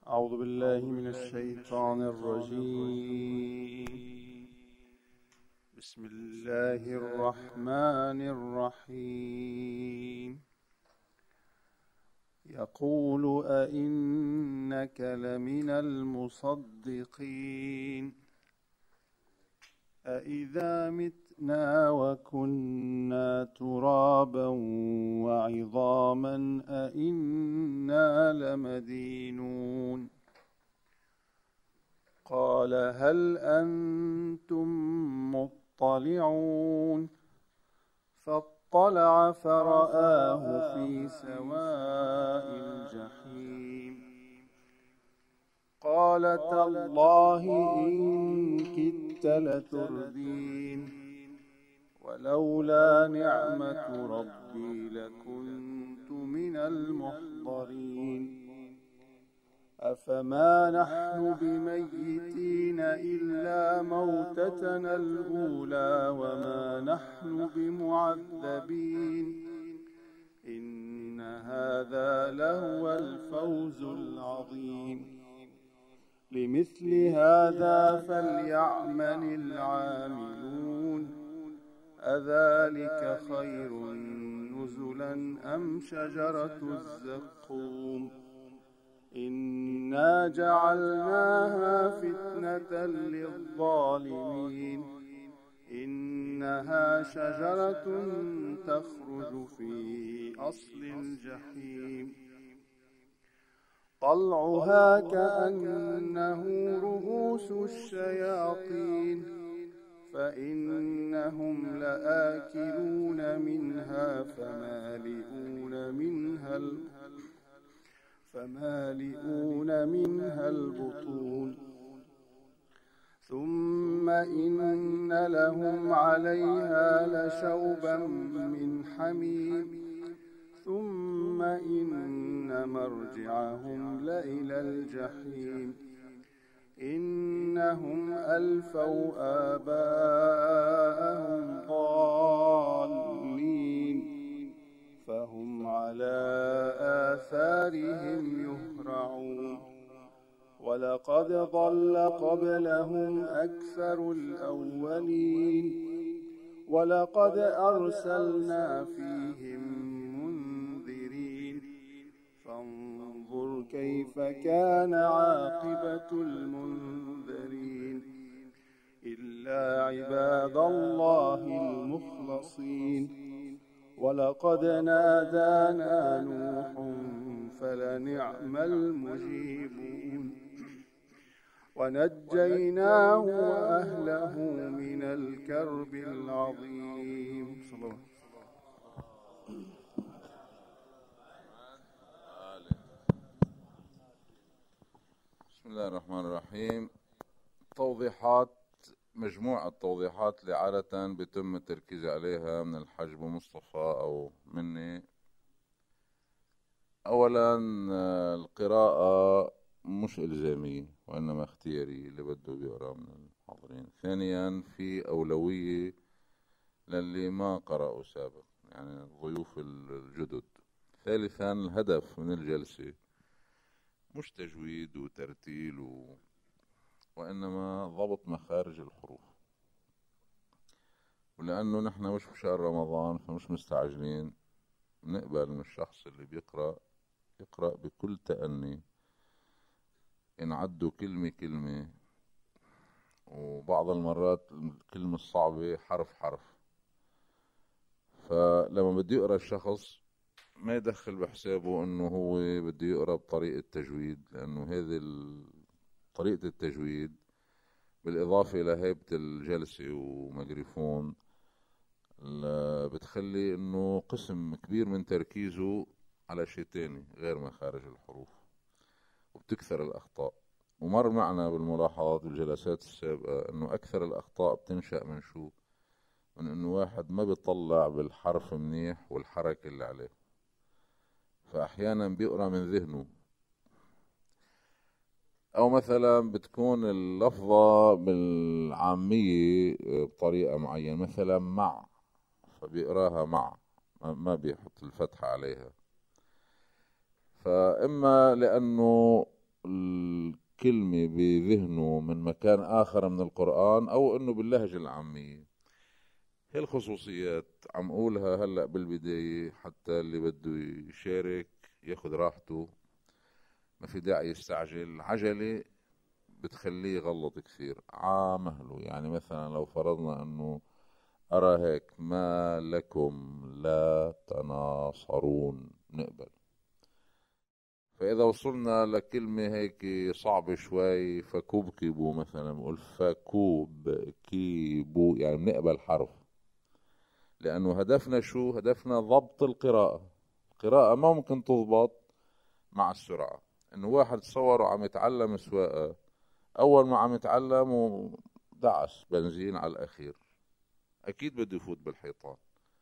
أعوذ بالله من الشيطان الرجيم. بسم الله الرحمن الرحيم. يقول أئنك لمن المصدقين أإذا متنا وكنا ترابا وعظاما أئنا لمدينون. قال هل أنتم مطلعون؟ فاطلع فرآه في سواء الجحيم. قال تالله إن كدت لتردين ولولا نعمة ربي لكنت من المحضرين. أفما نحن بميتين إلا موتتنا الأولى وما نحن بمعذبين إن هذا لهو الفوز العظيم. لمثل هذا فليعمل العاملون. أذلك خير نزلا أم شجرة الزقوم إنا جعلناها فتنة للظالمين إنها شجرة تخرج في أصل الجحيم طلعها كأنه رؤوس الشياطين فإنهم لآكلون منها فمالئون منها البطون ثم إن لهم عليها لشوبا من حميم ثم إن مرجعهم لإلى الجحيم إنهم ألفوا آباءهم ضالين فهم على آثارهم يهرعون ولقد ضل قبلهم أكثر الأولين ولقد أرسلنا فيهم منذرين فانظر كيف كان عاقبة المنذرين إلا عباد الله المخلصين ولقد نادانا نوح فلنعم المجيبون ونجيناه وأهله من الكرب العظيم. بسم الله الرحمن الرحيم. توضيحات، مجموعة توضيحات اللي عادة بيتم التركيز عليها من الحاج أبو مصطفى أو مني. أولا القراءة مش إلزامية وإنما اختيارية اللي بده بيقرأ من المحاضرين. ثانيا في أولوية للي ما قرأوا سابق، يعني الضيوف الجدد. ثالثا الهدف من الجلسة مش تجويد وترتيل وإنما ضبط مخارج الحروف، ولأنه نحن مش بشهر رمضان فمش مستعجلين، نقبل من الشخص اللي يقرأ بكل تأني، إن عدوا كلمة كلمة، وبعض المرات الكلمة الصعبة حرف حرف. فلما بده يقرأ الشخص ما يدخل بحسابه إنه هو بده يقرأ بطريقة تجويد، لأنه هذه طريقة التجويد بالإضافة إلى هيبة الجلسة وميكروفون بتخلي إنه قسم كبير من تركيزه على شيء تاني غير مخارج الحروف، وبتكثر الأخطاء. ومر معنا بالملاحظات بالجلسات السابقة إنه أكثر الأخطاء بتنشأ من شو؟ من إنه واحد ما بيطلع بالحرف منيح والحركة اللي عليه، فأحيانا بيقرأ من ذهنه، أو مثلا بتكون اللفظة بالعامية بطريقة معينة، مثلا مع، فبيقراها مع، ما بيحط الفتحة عليها. فإما لأنه الكلمة بذهنه من مكان آخر من القرآن أو إنه باللهجة العامية. هي الخصوصيات عم أقولها هلأ بالبداية حتى اللي بده يشارك ياخد راحته، ما في داعي يستعجل. عجلة بتخليه يغلط كثير. عامهله يعني مثلا لو فرضنا أنه أرى هيك ما لكم لا تناصرون نقبل. فإذا وصلنا لكلمة هيك صعبة شوي فكوبكبوا مثلا، بقول فكوب كيبو، يعني بنقبل حرف، لأنه هدفنا شو؟ هدفنا ضبط القراءة. القراءة ما ممكن تضبط مع السرعة. إنه واحد تصور عم يتعلم سواقة، أول ما عم يتعلم ودعس بنزين على الأخير، أكيد بده يفوت بالحيطان.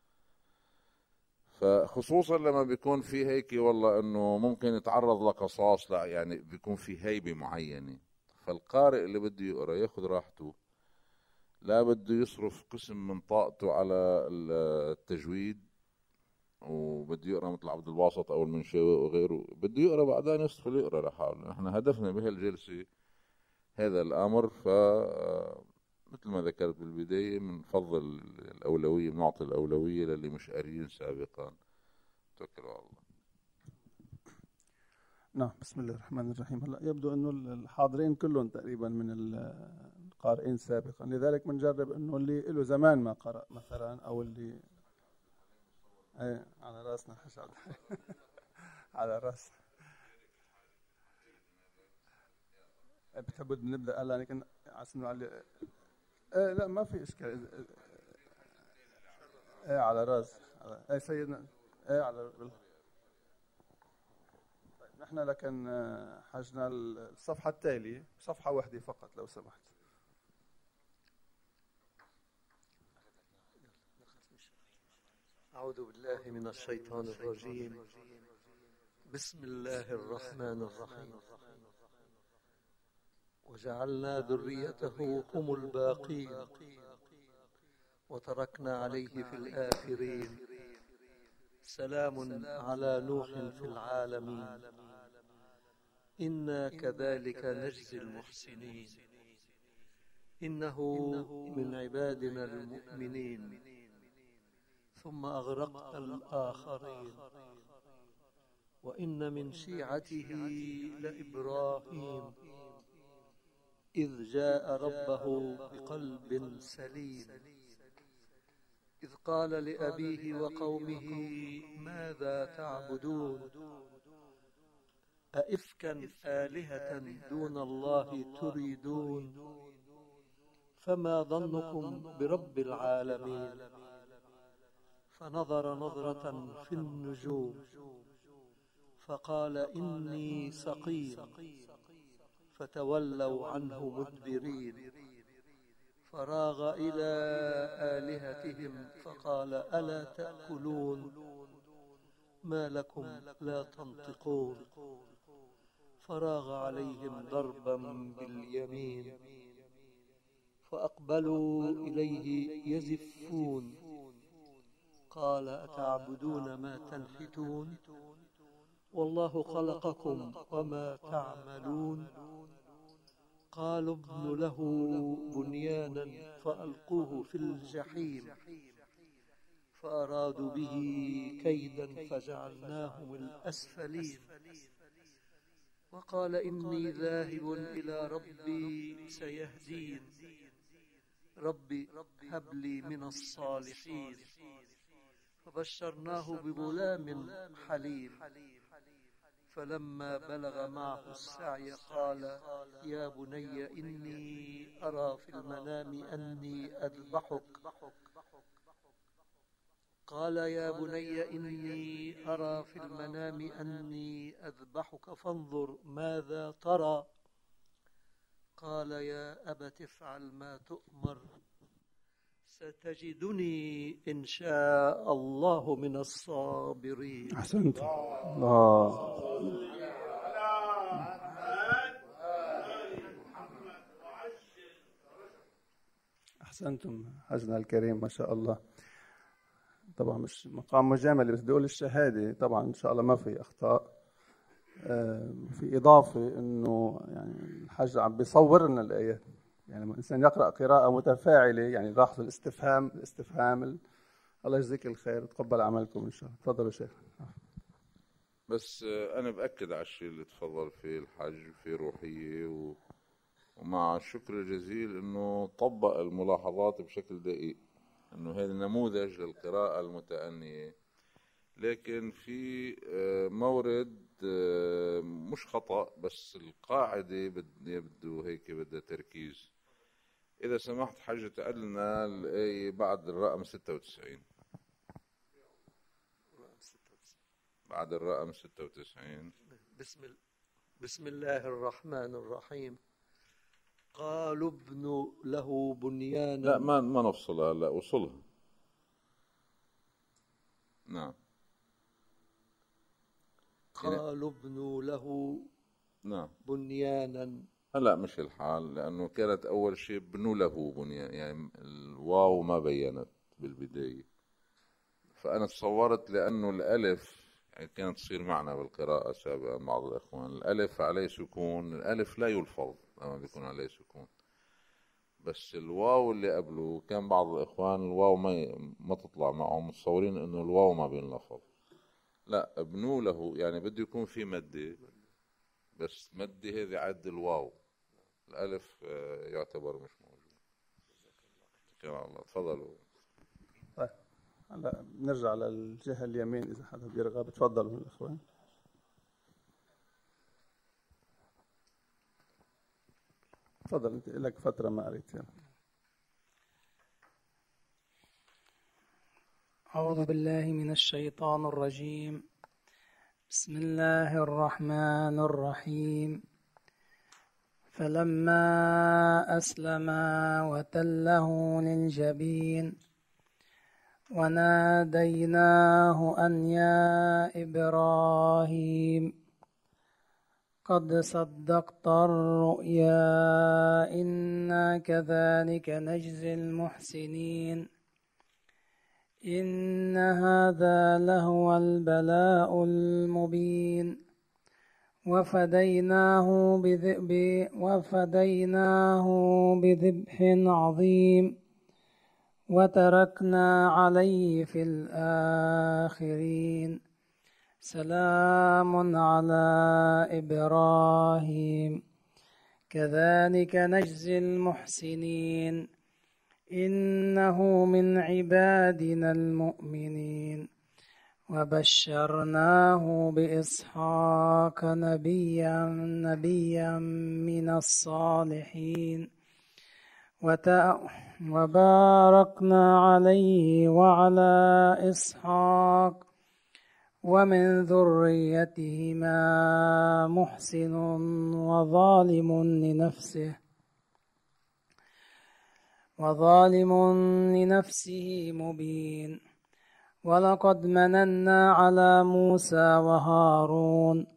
فخصوصا لما بيكون في هيك والله انه ممكن يتعرض لقصاص، لا يعني بيكون في هيبة معينة. فالقارئ اللي بده يقرأ ياخذ راحته، لا بده يصرف قسم من طاقته على التجويد وبده يقرأ مثل عبد الباسط او المنشاوي وغيره، بده يقرأ بعدين يصرف يقرأ لحاله. نحن هدفنا بهالجلسة هذا الامر. مثل ما ذكرت بالبداية بنفضل الأولوية، بنعطي الأولوية للي مش قاريين سابقا. توكلوا على الله. نعم، بسم الله الرحمن الرحيم. هلا يبدو انه الحاضرين كلهم تقريبا من القارئين سابقا، لذلك بنجرب انه اللي له زمان ما قرأ مثلا او اللي على راسنا حشد على راس. بتحبوا نبدا هلا لكن عشان على لا ما في اشكال. على راس سيدنا على. نحن لكن حجنا الصفحة التالية، صفحة واحدة فقط لو سمحت. أعوذ بالله من الشيطان الرجيم. بسم الله الرحمن الرحيم. وجعلنا ذريته هم الباقين وتركنا عليه في الآخرين. سلام على نوح في العالمين إنا كذلك نجزي المحسنين إنه من عبادنا المؤمنين ثم أغرقنا الآخرين وإن من شيعته لإبراهيم إذ جاء ربه بقلب سليم إذ قال لأبيه وقومه ماذا تعبدون أئفكا آلهة دون الله تريدون فما ظنكم برب العالمين فنظر نظرة في النجوم فقال إني سقيم فتولوا عنه مدبرين فراغ إلى آلهتهم فقال ألا تأكلون ما لكم لا تنطقون فراغ عليهم ضربا باليمين فأقبلوا إليه يزفون قال أتعبدون ما تنحتون والله خلقكم وما تعملون قالوا ابن له بنيانا فألقوه في الجحيم فأرادوا به كيدا فجعلناهم الأسفلين وقال إني ذاهب إلى ربي سيهدين ربي هب لي من الصالحين فبشرناه بغلام حليم فلما بلغ معه السعي قال يا بني إني أرى في المنام أني أذبحك قال يا بني إني أرى في المنام أني أذبحك فانظر ماذا ترى قال يا أبت افعل ما تؤمر ستجدني إن شاء الله من الصابرين. أحسنت. الله. أحسنتم حجنا الكريم ما شاء الله. طبعا مش مقام مجاملة بس بدي أقول الشهادة طبعا إن شاء الله ما في أخطاء في إضافة إنه يعني الحج عم بيصور لنا الآيات، يعني لما الإنسان يقرأ قراءة متفاعلة يعني لاحظوا الاستفهام الله يجزيك الخير وتقبل عملكم إن شاء الله. تفضلوا شيخ. بس أنا بأكد على الشيء اللي تفضل فيه، الحج في روحية ومع الشكر الجزيل إنه طبق الملاحظات بشكل دقيق، إنه هذا نموذج للقراءة المتأنية. لكن في مورد مش خطأ، بس القاعدة بده هيك بدها تركيز. إذا سمحت حاجة تقلنا الآية بعد الرقم 96، بعد الرقم 96. بسم الله الرحمن الرحيم. قالوا ابنوا له بنيانا. لا ما نفصلها، لا وصلها. نعم. قالوا ابنوا له نعم بنيانا. هلا مش الحال، لأنه كانت أول شيء بنوا له بنيان، يعني الواو ما بينت بالبداية، فأنا تصورت لأنه الألف يعني كانت تصير معنا بالقراءة سابقا بعض الإخوان، الألف عليه سكون، الألف لا يلفظ لما بيكون عليه سكون، بس الواو اللي قبله كان بعض الإخوان الواو ما تطلع معهم، متصورين إنه الواو ما بينلفظ. لا، ابنوا له يعني بده يكون في مدة، بس مدة هذه عد الواو، الألف يعتبر مش موجود. شكرا الله. تفضلوا. طيب هلا بنرجع للجهة اليمين إذا حدا بيرغب. تفضلوا الإخوان. تفضل أنت، لك فترة ما قريت يعني. أعوذ بالله من الشيطان الرجيم. بسم الله الرحمن الرحيم. فلما أسلما وتله للجبين وناديناه أن يا إبراهيم قد صدقت الرؤيا إنا كذلك نجزي المحسنين إن هذا لهو البلاء المبين وفديناه بذبح عظيم وتركنا عليه في الآخرين سلام على إبراهيم كذلك نجزي المحسنين إنه من عبادنا المؤمنين وبشرناه بإسحاق نبيا من الصالحين وباركنا عليه وعلى إسحاق ومن ذريتهما محسن وظالم لنفسه مبين ولقد مننا على موسى وهارون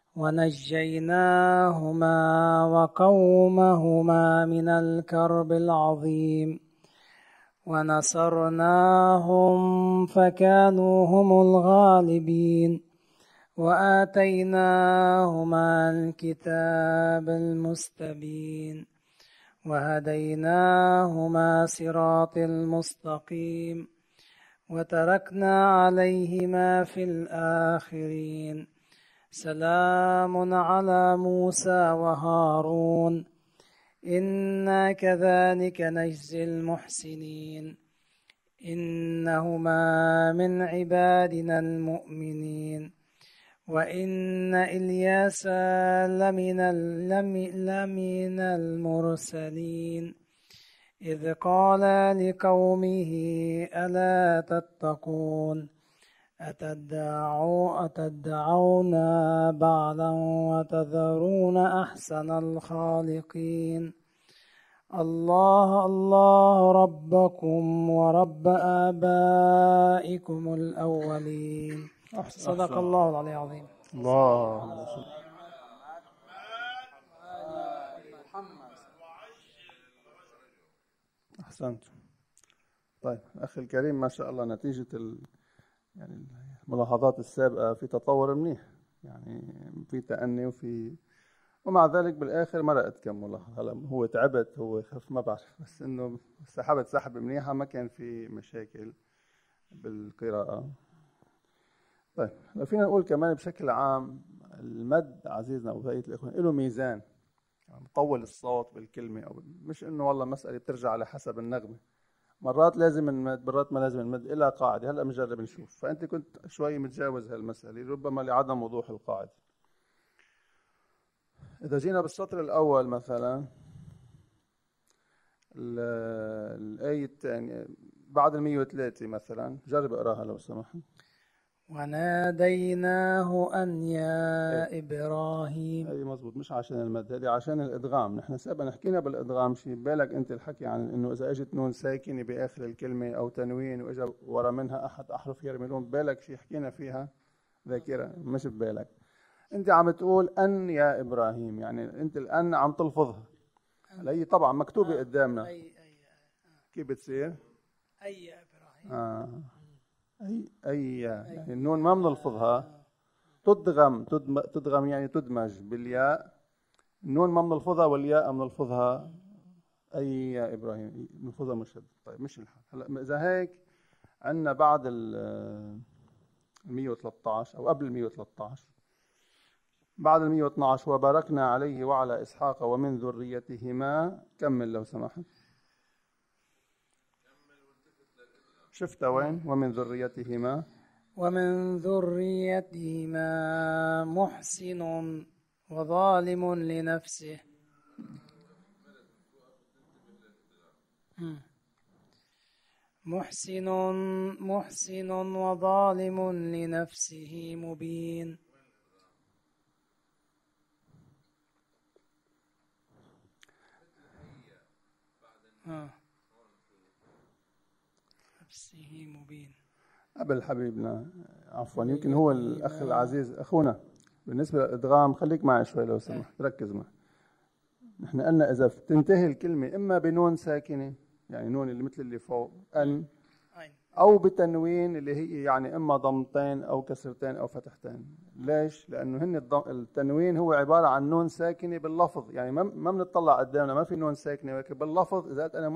ونجيناهما وقومهما من الكرب العظيم ونصرناهم فكانوا هم الغالبين وآتيناهما الكتاب المستبين وهديناهما صراط المستقيم وتركنا عليهما في الآخرين سلام على موسى وهارون إنا كذلك نجزي المحسنين إنهما من عبادنا المؤمنين وإن إلياس لمن المرسلين إذ قال لقومه ألا تتقون أتدعون بعلا وتذرون أحسن الخالقين الله ربكم ورب آبائكم الأولين صدق الله العلي العظيم. الله أحسنت. طيب أخي الكريم، ما شاء الله نتيجة يعني الملاحظات السابقة في تطور منيح، يعني في تأني ومع ذلك بالآخر مرقت كم ملاحظة. هلا هو تعبت، هو خف ما بعرف، بس إنه سحبت سحب منيحة، ما كان في مشاكل بالقراءة. طيب لو فينا نقول كمان بشكل عام المد عزيزنا وبقية الإخوان له ميزان، يعني بطول الصوت بالكلمة، أو مش إنه والله مسألة بترجع على حسب النغمة، مرات لازم نمد مرات ما لازم نمد، إلى قاعدة. هلا بنجرب نشوف. فأنت كنت شوي متجاوز هالمسألة ربما لعدم وضوح القاعدة. إذا جينا بالسطر الأول مثلا الآية الثانية بعد 103 مثلا، جرب اقراها لو سمحت. وناديناه أن يا إبراهيم. هذه مزبوط، مش عشان المد، هذه عشان الإدغام. نحن سابقا حكينا بالإدغام شيء، بالك أنت الحكي عن إنه إذا أجت نون ساكنة بآخر الكلمة أو تنوين وإجا ورا منها أحد أحرف يرملون، بالك شيء حكينا فيها ذاكرة مش ببالك. أنت عم تقول أن يا إبراهيم، يعني أنت الأن عم تلفظها. هي طبعا مكتوبة قدامنا. كيف بتصير؟ أي يا إبراهيم. أي يعني النون ما بنلفظها، تدغم يعني تدمج بالياء. النون ما بنلفظها والياء بنلفظها. أي يا إبراهيم بنلفظها مشد. طيب مش الحال. هلا إذا هيك عندنا بعد ال 113 أو قبل 113 بعد 112 وباركنا عليه وعلى إسحاق ومن ذريتهما. كمل لو سمحت. شفت وين؟ ومن ذريتهما. ومن ذريتهما محسن وظالم لنفسه. محسن وظالم لنفسه مبين. نفسه مبين. قبل حبيبنا عفوا، يمكن هو الأخ العزيز أخونا. بالنسبة للإدغام خليك معي شوي لو سمحت، ركز معي. نحن قلنا إذا تنتهي الكلمة إما بنون ساكنة، يعني نون اللي مثل اللي فوق أن، أو بتنوين اللي هي يعني إما ضمتين أو كسرتين أو فتحتين. ليش؟ لأنه التنوين هو عبارة عن نون ساكنة باللفظ، يعني ما بنطلع قدامنا ما في نون ساكنة، ولكن باللفظ إذا قلت أنا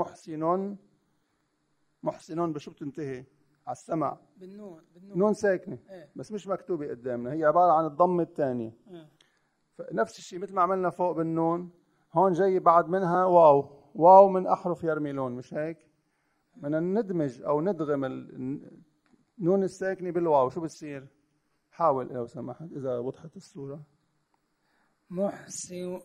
محسن بشو بتنتهي؟ على السمع بالنون نون ساكنة بس مش مكتوبة قدامنا، هي عبارة عن الضمة الثانية. فنفس الشيء مثل ما عملنا فوق بالنون، هون جاي بعد منها واو من أحرف يرملون، مش هيك؟ بدنا ندمج أو ندغم النون الساكنة بالواو. شو بتصير؟ حاول لو سمحت إذا وضحت الصورة. محسن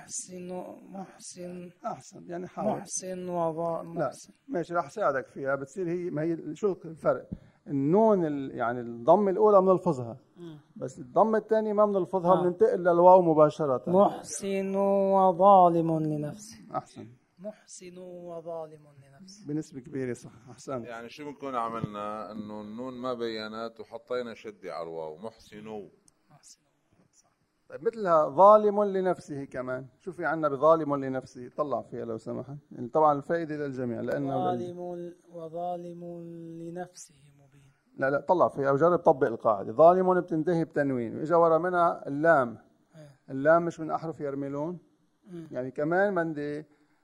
أحسن، يعني حاول. محسن لا ماشي، راح ساعدك فيها. بتصير هي، ما هي شو الفرق؟ النون يعني الضمة الأولى بنلفظها، بس الضمة الثانية ما بنلفظها، بننتقل للواو مباشرة. محسن وظالم لنفسه. أحسن. محسن وظالم لنفسه بنسبة كبيرة صح. أحسن. يعني شو بنكون عملنا؟ إنه النون ما بينات وحطينا شدة على الواو. محسنو. طيب مثلها ظالم لنفسه كمان. شو في عنا بظالم لنفسه؟ طلع فيها لو سمحت. يعني طبعا الفائدة للجميع لأنه وظالم لنفسه مبين. لا طلع فيها وجرب طبق القاعدة. ظالم بتنتهي بتنوين وإجا ورا منها اللام. اللام مش من أحرف يرملون. يعني كمان بدي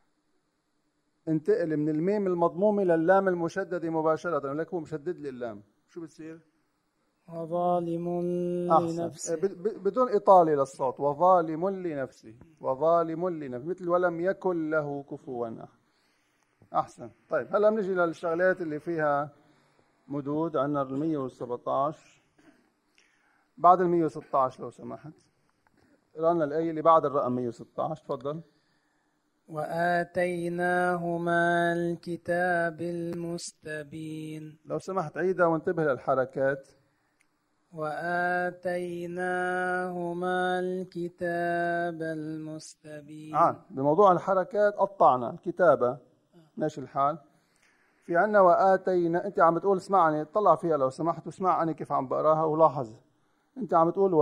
انتقل من الميم المضمومة لللام المشددة مباشرة، لك هو مشدد لي اللام. شو بتصير؟ وظالم لنفسه بدون إطالة للصوت. وظالم لنفسه، وظالم لنفسه، مثل ولم يكن له كفوا أحد. أحسن. طيب هلا بنجي للشغلات اللي فيها مدود. عندنا 117 بعد 116 لو سمحت. قرانا الآية اللي بعد الرقم 116. تفضل. وآتيناهما الكتاب المستبين. لو سمحت عيدها وانتبه للحركات. وآتيناهما الكتاب المستبين. بموضوع الحركات قطعنا الكتابة. ماشي الحال. في عنا وآتينا. أنت عم تقول اسمعني، اطلع فيها لو سمحت واسمع أنا كيف عم بقراها ولاحظ. أنت عم تقول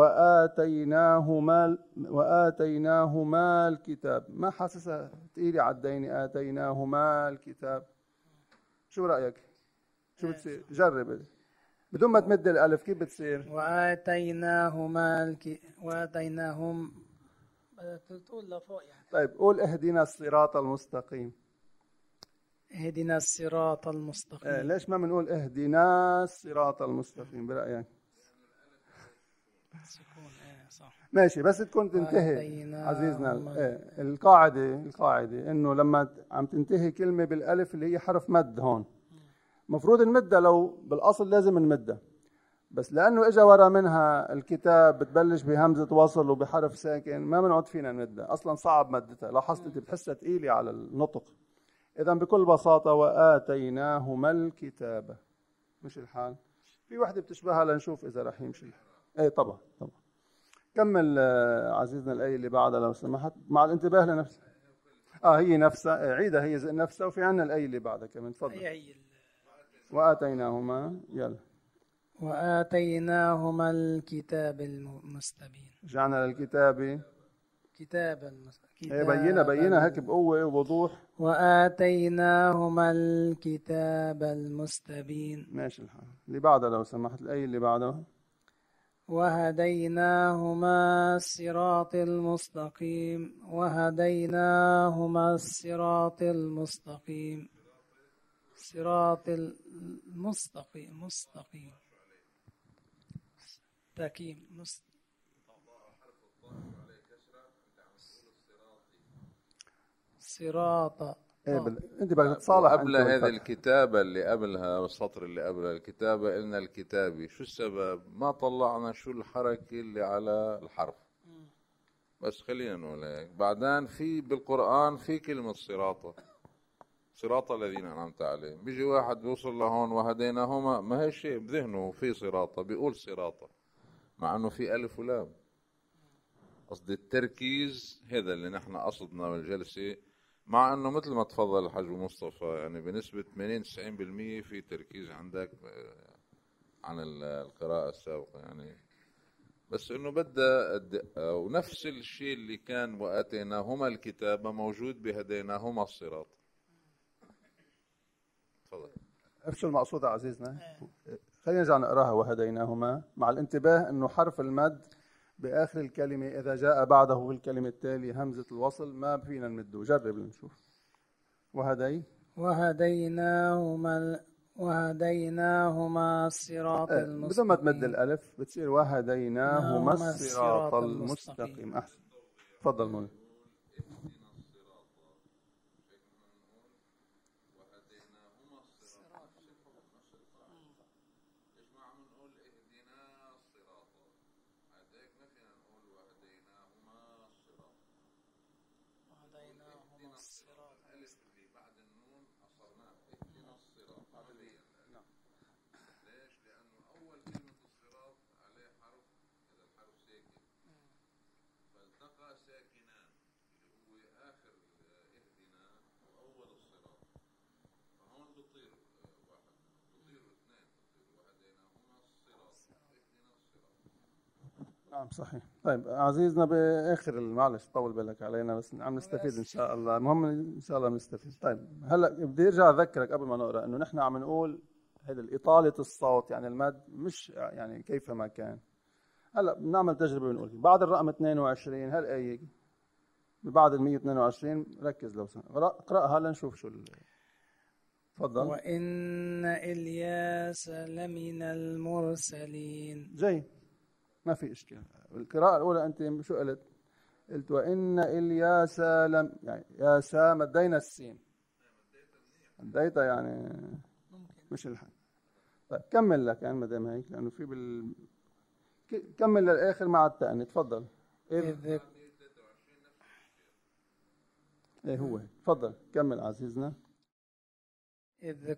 وآتيناهما الكتاب، ما حاسسها تقيلة على الدين؟ آتيناهما الكتاب. شو رأيك؟ شو بتصير؟ جرب. بدون ما تمد الألف كيف بتصير؟ وآتيناهم تقول لفوق يعني. طيب قول اهدنا الصراط المستقيم. اهدنا الصراط المستقيم. ليش ما بنقول اهدنا الصراط المستقيم برأيك؟ سكون صح. ماشي، بس تكون تنتهي عزيزنا القاعدة انه لما عم تنتهي كلمة بالالف اللي هي حرف مد هون مفروض نمدها، لو بالاصل لازم نمدها، بس لانه اجى ورا منها الكتاب بتبلش بهمزة وصل وبحرف ساكن ما بنقعد فينا نمدها، اصلا صعب مدتها، لاحظت انت بتحسها ثقيلة على النطق. اذا بكل بساطة وآتيناهما الكتاب، مش الحال. في وحدة بتشبهها لنشوف اذا رح يمشي الحال. ايه طبعا. كمل عزيزنا الآية اللي بعدها لو سمحت، مع الانتباه لنفسها. هي نفسها، عيدها هي نفسها، وفي عنا الآية اللي بعدها كمان. تفضل. وآتيناهما، يلا. وآتيناهما الكتاب المستبين. جعلنا للكتاب كتاب المستبين. بينها هيك بقوة ووضوح. وآتيناهما الكتاب المستبين. ماشي الحال. اللي بعدها لو سمحت، الآية اللي بعدها. وهديناهما الصراط المستقيم. وهديناهما الصراط المستقيم. صراط المستقيم. مستقيم. تكيم. صراط. انت بدك تصالح قبل هذه الكتابة اللي قبلها والسطر اللي قبلها الكتابة إلنا الكتابي، شو السبب؟ ما طلعنا شو الحركة اللي على الحرف، بس خلينا نقول هيك. بعدين في بالقرآن في كلمة صراط الذين أنعمت عليهم، بيجي واحد بيوصل لهون وهديناهما، ما هي شيء بذهنه في صراطة، بيقول صراطة مع أنه في ألف ولام. قصد التركيز هذا اللي نحن قصدنا بالجلسة، مع أنه مثل ما تفضل الحاج مصطفى يعني بنسبة 80-90% في تركيز عندك عن القراءة السابقة يعني، بس أنه بدأ الدقة. ونفس الشيء اللي كان وآتيناهما الكتاب موجود بهديناهما الصراط. تفضل. شو المقصود عزيزنا؟ خلينا نرجع نقراها. وهديناهما، مع الانتباه أنه حرف المد بآخر الكلمة إذا جاء بعده بالكلمة التالية همزة الوصل ما فينا نمده. جرب نشوف. وهديناهما الصراط المستقيم. بدون ما تمد الألف بتصير وهديناهما الصراط المستقيم. أحسن. تفضل مولى. نعم صحيح. طيب عزيزنا باخر معلش طول بالك علينا، بس عم نستفيد ان شاء الله. المهم ان شاء الله بنستفيد. طيب هلا بدي ارجع اذكرك قبل ما نقرا انه نحن عم نقول هذا اطاله الصوت يعني المد مش يعني كيفما كان. هلا بنعمل تجربه بنقول بعد الرقم 22 هالايه بعد ال 122 ركز لو سمحت اقراها لنشوف شو تفضل. وان الياس لمن المرسلين. جيد ما في اشكال. القراءه الاولى انت شو قلت؟ قلت وان الياس لم يعني ياسا مدينا السين مديتها يعني مش الحال. طيب كمل لك يعني ما دام هيك لانه في كمل للاخر مع التأني. تفضل. ايه هو تفضل كمل عزيزنا. إذ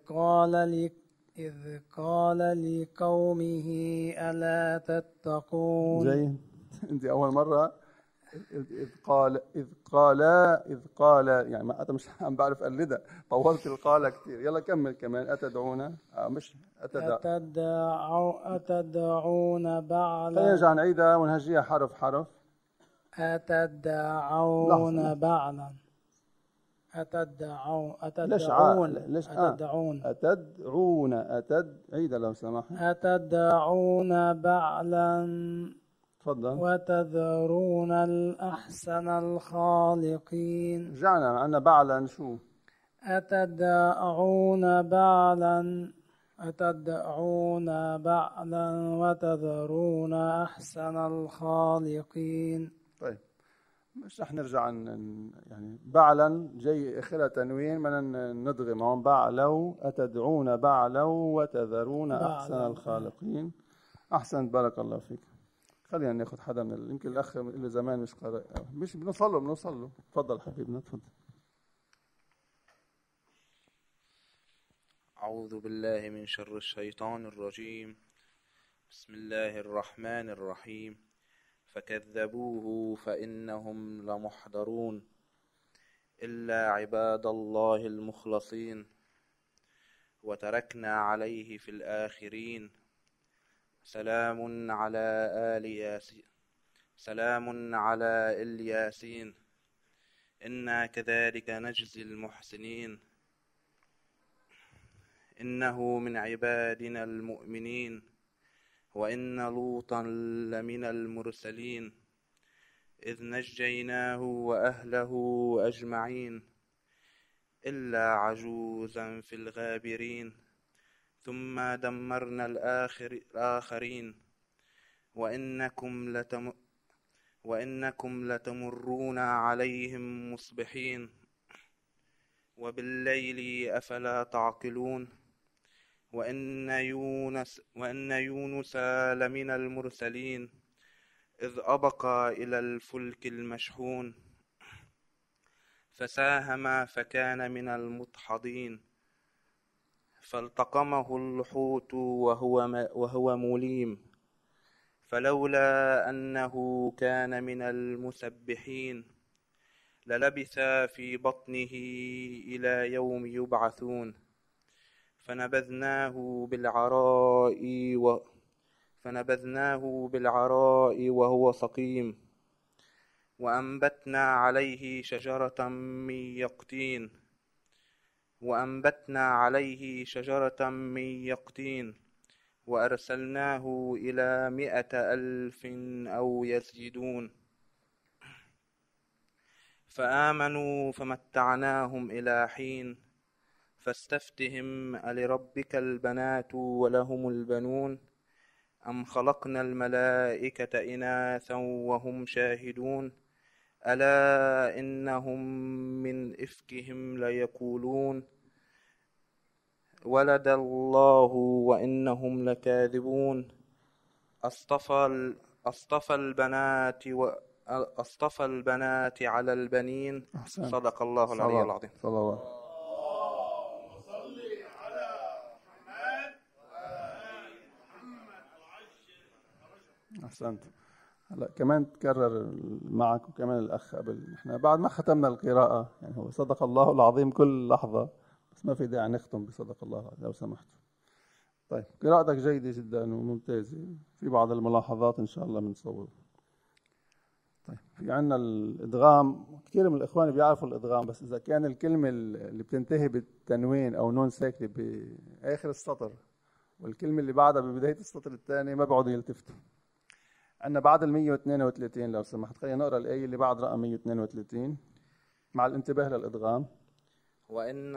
قال لقومه ألا تتقون. جيد. انت اول مره إذ قال يعني ما مش عم بعرف اقلدها طولت القاله كثير. يلا كمل كمان. اتدعون مش أتدعون بعلا. خلينا نرجع نعيدها ونهجيها حرف حرف. أتدعون بعلا. عيدا لو سمحت. أتدعون بعلا تفضل. وتذرون الأحسن الخالقين. رجعنا أن بعلا شو؟ أتدعون بعلا وتذرون أحسن الخالقين. طيب مش رح نرجع يعني بعلا جاي اخرها تنوين بدنا ندغم هون. بعلو أتدعون بعلو وتذرون أحسن الخالقين. أحسن، بارك الله فيك. خلينا ناخذ حدا من يمكن الأخ اللي زمان مش قارئ، مش بنوصل له. تفضل حبيبنا تفضل. أعوذ بالله من شر الشيطان الرجيم. بسم الله الرحمن الرحيم. فكذبوه فإنهم لمحضرون إلا عباد الله المخلصين وتركنا عليه في الآخرين. سلام على آل ياسين إنا كذلك نجزي المحسنين إنه من عبادنا المؤمنين وإن لوطا لمن المرسلين إذ نجيناه وأهله أجمعين إلا عجوزا في الغابرين ثم دمرنا الآخرين وإنكم لتمرون عليهم مصبحين وبالليل أفلا تعقلون وإن يونس لمن المرسلين إذ أبق إلى الفلك المشحون فساهم فكان من المدحضين فالتقمه الحوت وهو مليم فلولا أنه كان من المسبحين للبث في بطنه إلى يوم يبعثون فنبذناه بالعراء وهو سقيم وأنبتنا عليه شجرة من يقطين وأرسلناه إلى 100,000 أو يزيدون فآمنوا فمتعناهم إلى حين فاستفتهم ألربك البنات ولهم البنون أم خلقنا الملائكة إناثا وهم شاهدون ألا إنهم من إفكهم ليقولون ولد الله وإنهم لكاذبون أصطفى البنات على البنين. صدق الله العلي العظيم. صلوات. أحسنت. هلا كمان تكرر معك وكمان الأخ قبل، إحنا بعد ما ختمنا القراءة يعني هو صدق الله العظيم كل لحظة، بس ما في داعي نختم بصدق الله العظيم لو سمحت. طيب قراءتك جيدة جدا وممتازة، في بعض الملاحظات إن شاء الله بنصور. طيب في عنا الإدغام، كثير من الإخوان بيعرفوا الإدغام، بس إذا كان الكلمة اللي بتنتهي بالتنوين أو نون ساكنة بآخر السطر والكلمة اللي بعدها ببداية السطر الثاني ما بيقعدوا يلتفتوا. عندنا بعد 132 لو سمحت، خلينا نقرأ الآية اللي بعد رقم 132 مع الانتباه للإدغام. وإن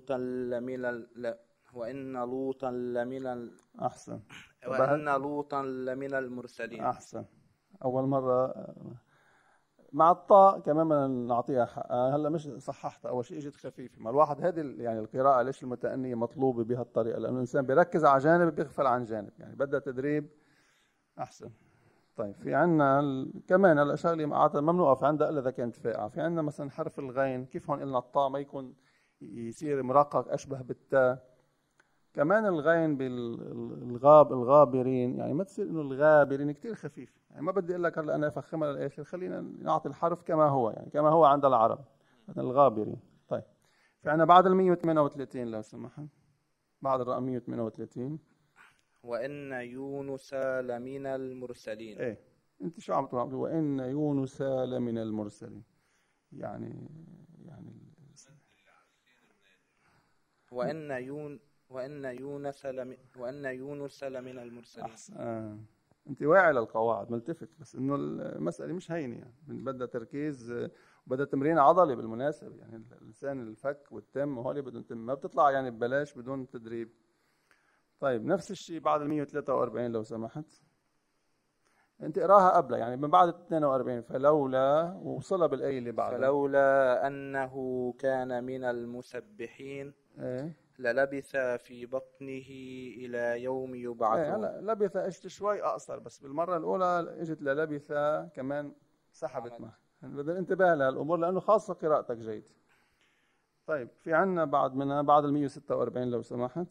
لوطا لمن أحسن. وإن لوطا لمن المرسلين. أحسن. أول مرة مع الطاء كمان بدنا نعطيها حقها. هلا مش صححت أول شيء اجت خفيفة. ما الواحد هذه يعني القراءة ليش المتأنية مطلوبة بهالطريقة؟ لأنه الإنسان بيركز على جانب بيغفل عن جانب، يعني بدها تدريب. أحسن. طيب في عنا كمان هلا شغله ما بنوقف عندها الا اذا كانت فاقعه. في عنا مثلا حرف الغين، كيف هون قلنا الطاء ما يكون يصير مرقق اشبه بالتاء. كمان الغين الغابرين، يعني ما تصير انه الغابرين كثير خفيف، يعني ما بدي اقول لك هلا انا افخمها للاخر، خلينا نعطي الحرف كما هو، يعني كما هو عند العرب مثلا الغابرين. طيب في عنا بعد 138 لو سمحت، بعد الرقم 138 وإن يونس لمن المرسلين. ايه انت شو عم تقول؟ وإن يونس لمن المرسلين، يعني وأن يونس لمن المرسلين. أحسن. أنت واعي للقواعد، ملتفت، بس إنه المسألة مش هينة يعني، بدها تركيز وبدها تمرين عضلي بالمناسبة، يعني اللسان الفك والتم وهولي بدهم تم، ما بتطلع يعني ببلاش بدون تدريب. طيب نفس الشيء بعد 143 لو سمحت. أنت اقراها قبلها يعني من بعد 42، فلولا وصلها بالآية اللي بعدها. فلولا أنه كان من المسبحين للبث في بطنه إلى يوم يبعثون. هلا لبث اجت شوي أقصر، بس بالمرة الأولى اجت للبث كمان سحبت معها. بدنا انتباه لهالأمور لأنه خاصة قراءتك جيد. طيب في عنا بعد منها بعد 146 لو سمحت.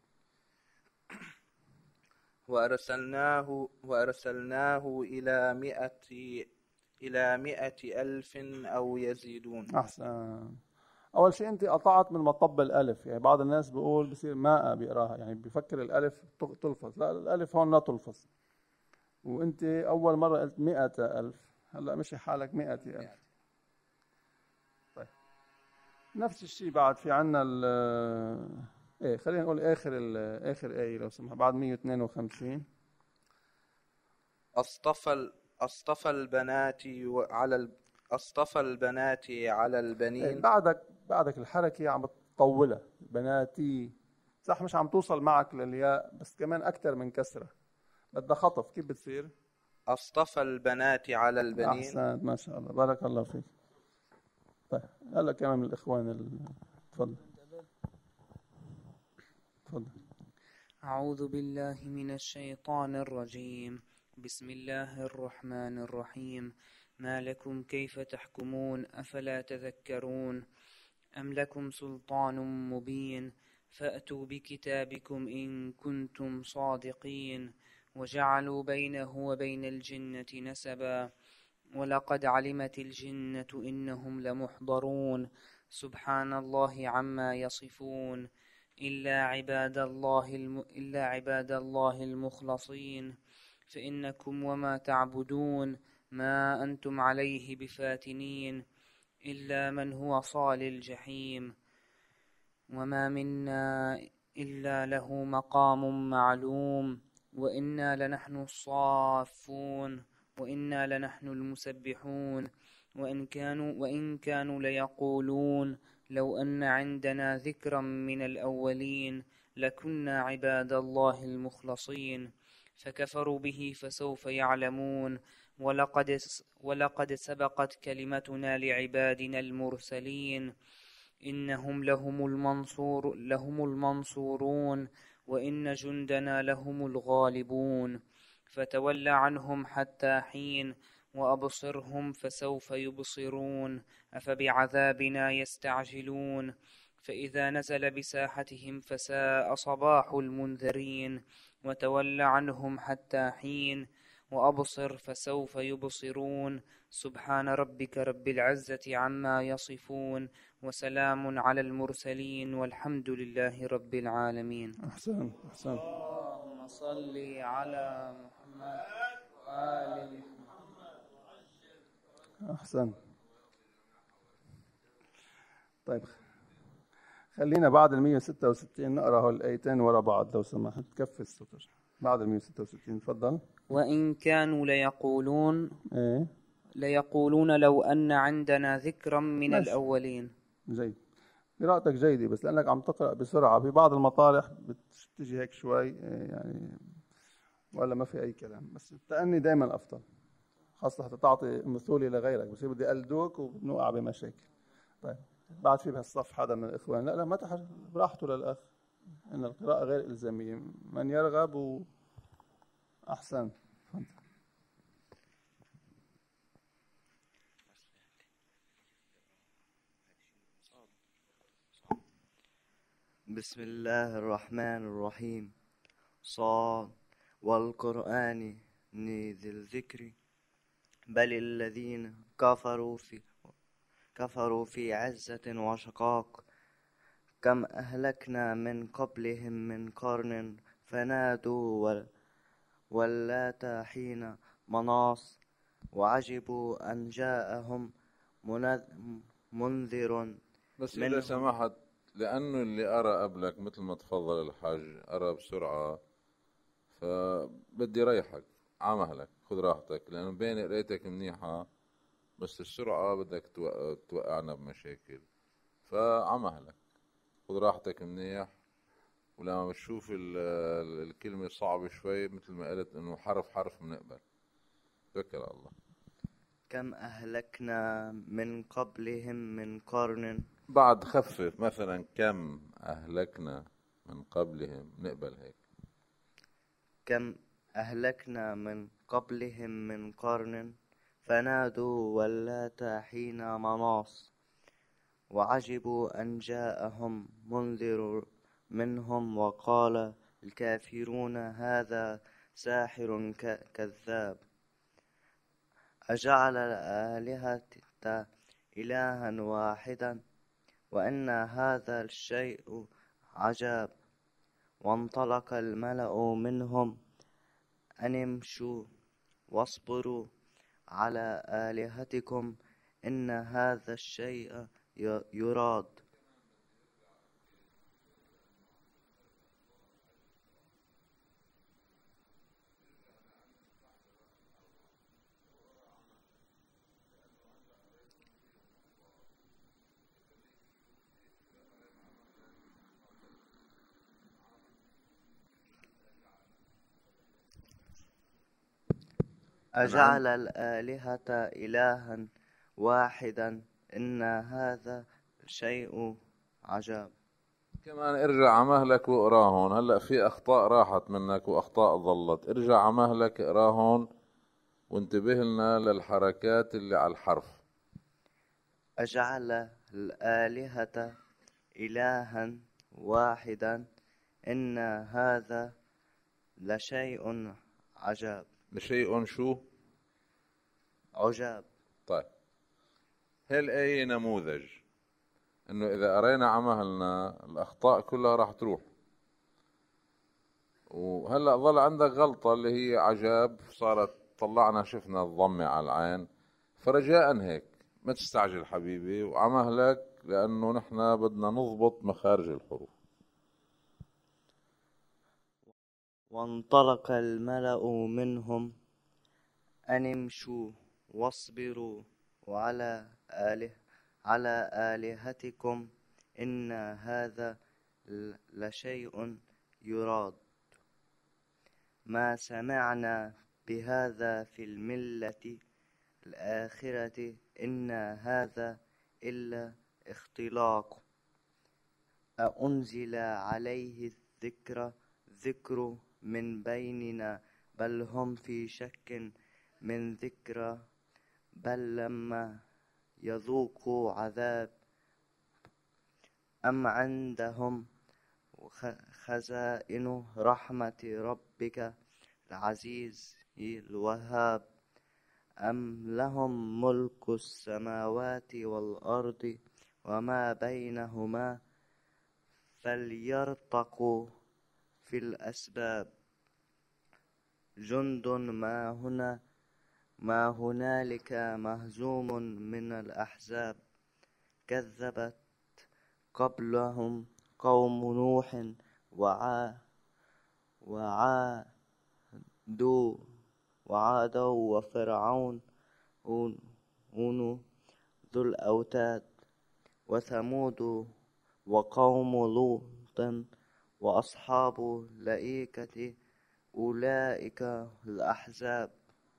وأرسلناه إلى 100,000 أو يزيدون. أحسن. أول شيء أنت قطعت من مطب الألف، يعني بعض الناس بيقول بصير ماء بيقراها، يعني بيفكر الألف تلفظ، لا الألف هون لا تلفظ. وأنت أول مرة قلت 100,000، هلا مشي حالك 100,000. طيب نفس الشيء بعد في عنا خلينا نقول آخر آية لو سمحت بعد 152. أصطفى البنات على البنين. بعدك الحركة عم بتطولها، بناتي صح، مش عم توصل معك للياء، بس كمان أكثر من كسرة، بدها خطف. كيف بتصير؟ أصطفى البنات على البنين. أحسنت، ما شاء الله، بارك الله فيك. طيب هلا كمان من الإخوان تفضل. أعوذ بالله من الشيطان الرجيم. بسم الله الرحمن الرحيم. ما لكم كيف تحكمون أفلا تذكرون أم لكم سلطان مبين فأتوا بكتابكم إن كنتم صادقين وجعلوا بينه وبين الجنة نسبا ولقد علمت الجنة إنهم لمحضرون سبحان الله عما يصفون إلا عباد الله المخلصين فإنكم وما تعبدون ما أنتم عليه بفاتنين إلا من هو صال الجحيم وما منا إلا له مقام معلوم وإنا لنحن الصافون وإنا لنحن المسبحون وإن كانوا ليقولون لو أن عندنا ذكرا من الأولين لكنا عباد الله المخلصين فكفروا به فسوف يعلمون ولقد سبقت كلمتنا لعبادنا المرسلين إنهم لهم المنصورون وإن جندنا لهم الغالبون فتول عنهم حتى حين وأبصرهم فسوف يبصرون أفبعذابنا يستعجلون فإذا نزل بساحتهم فساء صباح المنذرين وتول عنهم حتى حين وأبصر فسوف يبصرون سبحان ربك رب العزة عما يصفون وسلام على المرسلين والحمد لله رب العالمين. أحسن. اللهم صل على محمد وآل محمد. أحسن. طيب خلينا بعد 166 نقرأ الآيتين ورا بعض لو سمحت، كف السطر بعد 166. تفضل. وإن كانوا ليقولون لو أن عندنا ذكرا من ماشي. الأولين. جيد، قراءتك جيدة، بس لأنك عم تقرأ بسرعة في بعض المطارح بتجي هيك شوي يعني، ولا ما في أي كلام، بس التأني دائما أفضل، خاصة حتى تعطي مثولي لغيرك، بس بدي ألدوك وبنوقع بمشاكل. طيب بعد في بهالصف حدا من الإخوان، لا ما تحرج براحته للأخ، إن القراءة غير إلزامية، من يرغب أحسن. بسم الله الرحمن الرحيم. صاد والقرآن ذي الذكر بل الذين كفروا في عزة وشقاق كم أهلكنا من قبلهم من قرن فنادوا ولات حين مناص وعجبوا أن جاءهم منذر بس إذا سمحت، لأنه اللي أرى قبلك مثل ما تفضل الحاج أرى بسرعة، فبدي ريحك عمهلك، خذ راحتك، لأنه بين قريتك منيحة بس السرعة بدك توقعنا بمشاكل، فعمهلك خذ راحتك منيح. ولما بتشوف الكلمة صعبة شوي مثل ما قلت إنه حرف حرف بنقبل. توكل على الله. كم أهلكنا من قبلهم من قرن. بعد خفف مثلا كم أهلكنا من قبلهم، نقبل هيك. كم أهلكنا من قبلهم من قرن فنادوا واللات حين مناص وعجبوا أن جاءهم منذر منهم وقال الكافرون هذا ساحر كذاب أجعل الآلهة إلها واحدا وإن هذا الشيء عجاب. وانطلق الملأ منهم أن امشوا واصبروا على آلهتكم إن هذا الشيء يراد. أجعل الآلهة إلها واحدا إن هذا شيء عجاب. كمان ارجع على مهلك واقراهن. هلأ في أخطاء راحت منك وأخطاء ظلت، ارجع على مهلك اقراهن وانتبه لنا للحركات اللي على الحرف. أجعل الآلهة إلها واحدا إن هذا لشيء عجاب. لشيء شو؟ عجاب. طيب هالآية نموذج إنه إذا قرينا عمهلنا الأخطاء كلها راح تروح. وهلأ ظل عندك غلطة اللي هي عجاب، صارت طلعنا شفنا الضمة على العين، فرجاء هيك ما تستعجل حبيبي وعمهلك، لأنه نحن بدنا نضبط مخارج الحروف. وانطلق الملأ منهم أن امشوا واصبروا على آلهتكم إن هذا لشيء يراد ما سمعنا بهذا في الملة الآخرة إن هذا إلا اختلاق أأنزل عليه ذكر من بيننا بل هم في شك من ذكرى بل لما يذوقوا عذاب أم عندهم خزائن رحمة ربك العزيز الوهاب أم لهم ملك السماوات والأرض وما بينهما فليرتقوا في الأسباب جند ما هنالك مهزوم من الأحزاب كذبت قبلهم قوم نوح وعاد وفرعون ذو الأوتاد وثمود وقوم لوط وأصحاب الأيكة أولئك الأحزاب.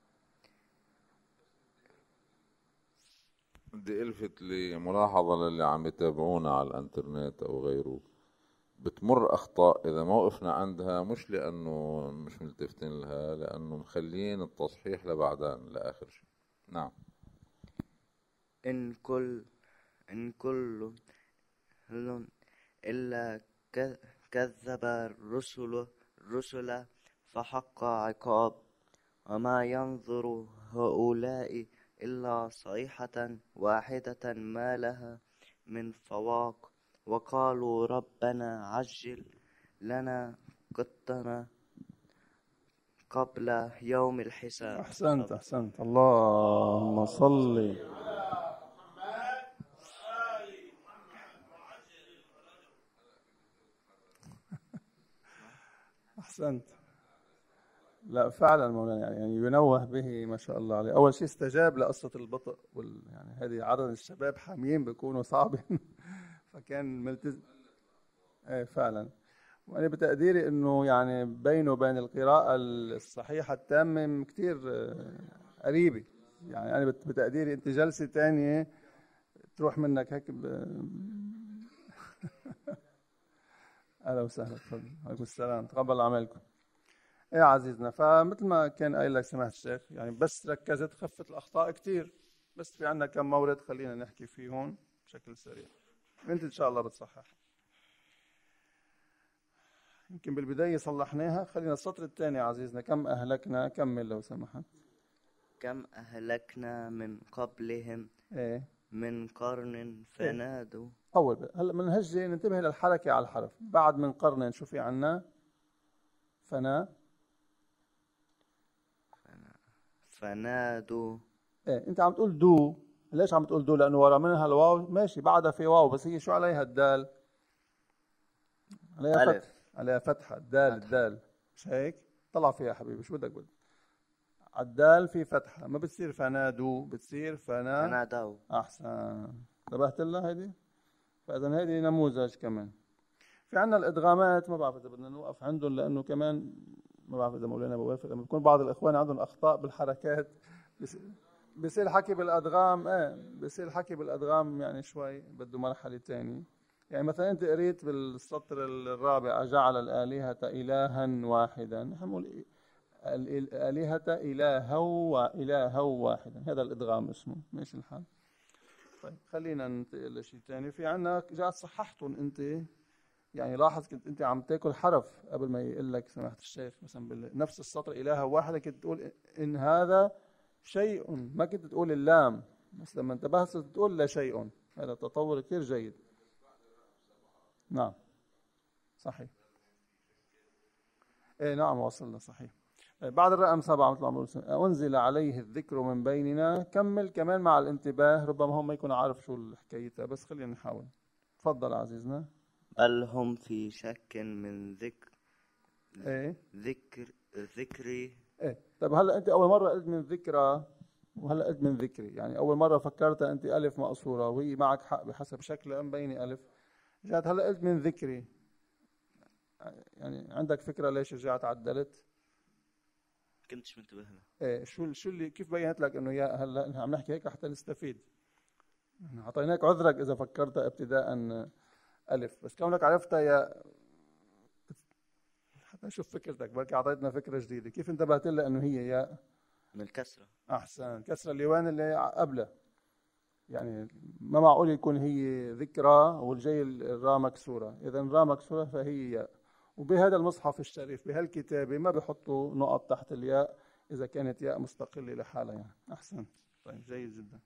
بدي ألفت لملاحظة للي عم يتابعونا على الانترنت أو غيره، بتمر أخطاء إذا ما وقفنا عندها، مش لأنه مش ملتفتين لها، لأنه مخلين التصحيح لبعدين لآخر شيء. نعم. إن كل إلا كذب الرسل فحق عقاب وما ينظر هؤلاء إلا صيحة واحدة ما لها من فواق وقالوا ربنا عجل لنا قطنا قبل يوم الحساب. أحسنت. اللهم صل. أحسنت. لا فعلا مولانا يعني ينوه به ما شاء الله عليه. أول شيء استجاب لقصة البطء يعني هذه عدد الشباب حاميين بيكونوا صعبين فكان ملتزم. ايه فعلا. وأنا بتقديري إنه يعني بينه وبين القراءة الصحيحة التامة كتير قريبة. يعني أنا بتقديري أنت جلسة تانية تروح منك هيك أهلا وسهلا. تفضل. عليكم السلام. تقبل عملكم. ايه عزيزنا، فمثل ما كان قايل لك سماحة الشيخ يعني بس ركزت خفت الأخطاء كتير. بس في عنا كم مورد خلينا نحكي فيه هون بشكل سريع. أنت إن شاء الله بتصحح. يمكن بالبداية صلحناها. خلينا السطر الثاني عزيزنا. كم أهلكنا، كمل لو سمحت. كم أهلكنا من قبلهم ايه من قرن فنادوا. أول هلا من هجة ننتبه للحركة على الحرف. بعد من قرن شو في عنا؟ فنادوا. ايه انت عم تقول دو. ليش عم تقول دو؟ لأنه ورا منها الواو. ماشي بعدها في واو بس هي شو عليها الدال؟ عليها ألف. فتح. عليها فتحة. الدال مش هيك؟ طلع فيها حبيبي شو بدك الدال في فتحة ما بتصير فنادو، بتصير فنادوا. أحسن. انتبهت لها هيدي؟ فإذا هيدي نموذج كمان. في عنا الإدغامات ما بعرف إذا بدنا نوقف عندهم لأنه كمان ما بعرف إذا مولانا بوافق. لما بيكون بعض الإخوان عندهم أخطاء بالحركات بصير حكي بالأدغام. بصير الحكي بالأدغام يعني شوي بده مرحلة تانية. يعني مثلا أنت قريت بالسطر الرابع جعل الآلهة إلها واحدا. نحن نقول الآلهة إلها واحدا. هذا الإدغام اسمه. ماشي الحال. طيب خلينا ننتقل لشيء ثاني. في عنا جاءت صححتهم أنت. يعني لاحظ كنت أنت عم تاكل حرف قبل ما يقول لك سماحة الشيخ مثلا بنفس السطر إلها واحدة كنت تقول إن هذا شيء. ما كنت تقول اللام بس لما انتبهت تقول لا شيء. هذا تطور كثير جيد. نعم صحيح. ايه نعم وصلنا صحيح. بعد الرقم 7 مثل ما عم بقول أنزل عليه الذكر من بيننا. كمل كمان مع الانتباه. ربما هم ما يكون عارف شو الحكاية بس خلينا نحاول. تفضل عزيزنا. بل هم في شك من ايه ذكري. ايه طيب هلا انت اول مرة قلت من ذكرى وهلا قلت من ذكري. يعني اول مرة فكرتها انت الف مقصورة وهي معك حق بحسب شكلها مبينة الف. رجعت هلا قلت من ذكري. يعني عندك فكرة ليش رجعت عدلت؟ كنتش منتبه له. ايه شو اللي كيف بينت لك انه يا هلا عم نحكي هيك حتى نستفيد. اعطيناك عذرك اذا فكرتها ابتداء الف بس كونك عرفتها يا حتى نشوف فكرتك. بركي اعطيتنا فكرة جديدة. كيف انتبهت لها انه هي يا من الكسرة. احسن. كسرة اللوان اللي قبلها. يعني ما معقول يكون هي ذكرى والجاي الراء مكسورة. اذا الراء مكسورة فهي ياء. وبهذا المصحف الشريف بهالكتابة ما بيحطوا نقط تحت الياء إذا كانت ياء مستقلة لحالها. يعني أحسن. طيب جيد جدا.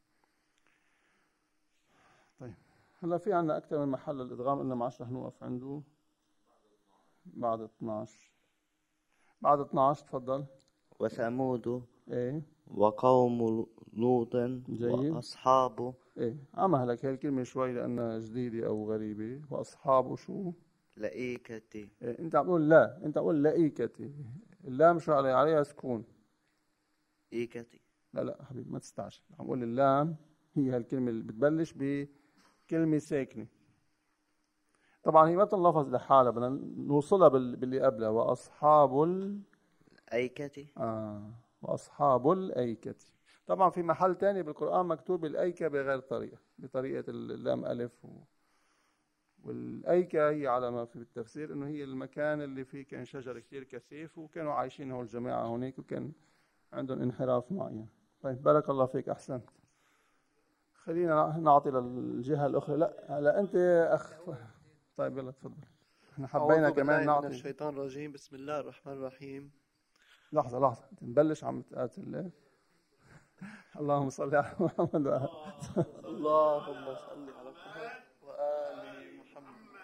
طيب هلا في عنا أكثر من محل الإدغام إنما ما عادش رح نوقف عنده. بعد 12. بعد 12 تفضل. وثمود. إيه وقوم لوط. جيد. وأصحابه. إيه عم هلك هاي الكلمة شوي لأنها جديدة أو غريبة. وأصحابه شو؟ لائكتي. إيه أنت عم تقول لا. أنت عم تقول لائكتي. اللام شو عليها سكون. إيكتي. لا حبيبي ما تستعجل. عم بقول اللام هي هالكلمة اللي بتبلش بكلمة ساكنة. طبعا هي ما بتنلفظ لحالها بدنا نوصلها باللي قبلها. وأصحاب الأيكة. وأصحاب الأيكة. طبعا في محل تاني بالقرآن مكتوب الأيكة بغير طريقة بطريقة اللام ألف والأيكة هي على ما في التفسير إنه هي المكان اللي فيه كان شجر كثير كثيف وكانوا عايشين هو الجماعة هناك وكان عندهم انحراف معين. طيب بارك الله فيك أحسنت. خلينا نعطي للجهة الأخرى. لا أنت أخ. طيب يلا تفضل. احنا حبينا كمان نعطي. من الشيطان الرجيم. بسم الله الرحمن الرحيم. لحظة نبلش عم تقاتل. اللهم صل على محمد اللهم صل على محمد وآل محمد.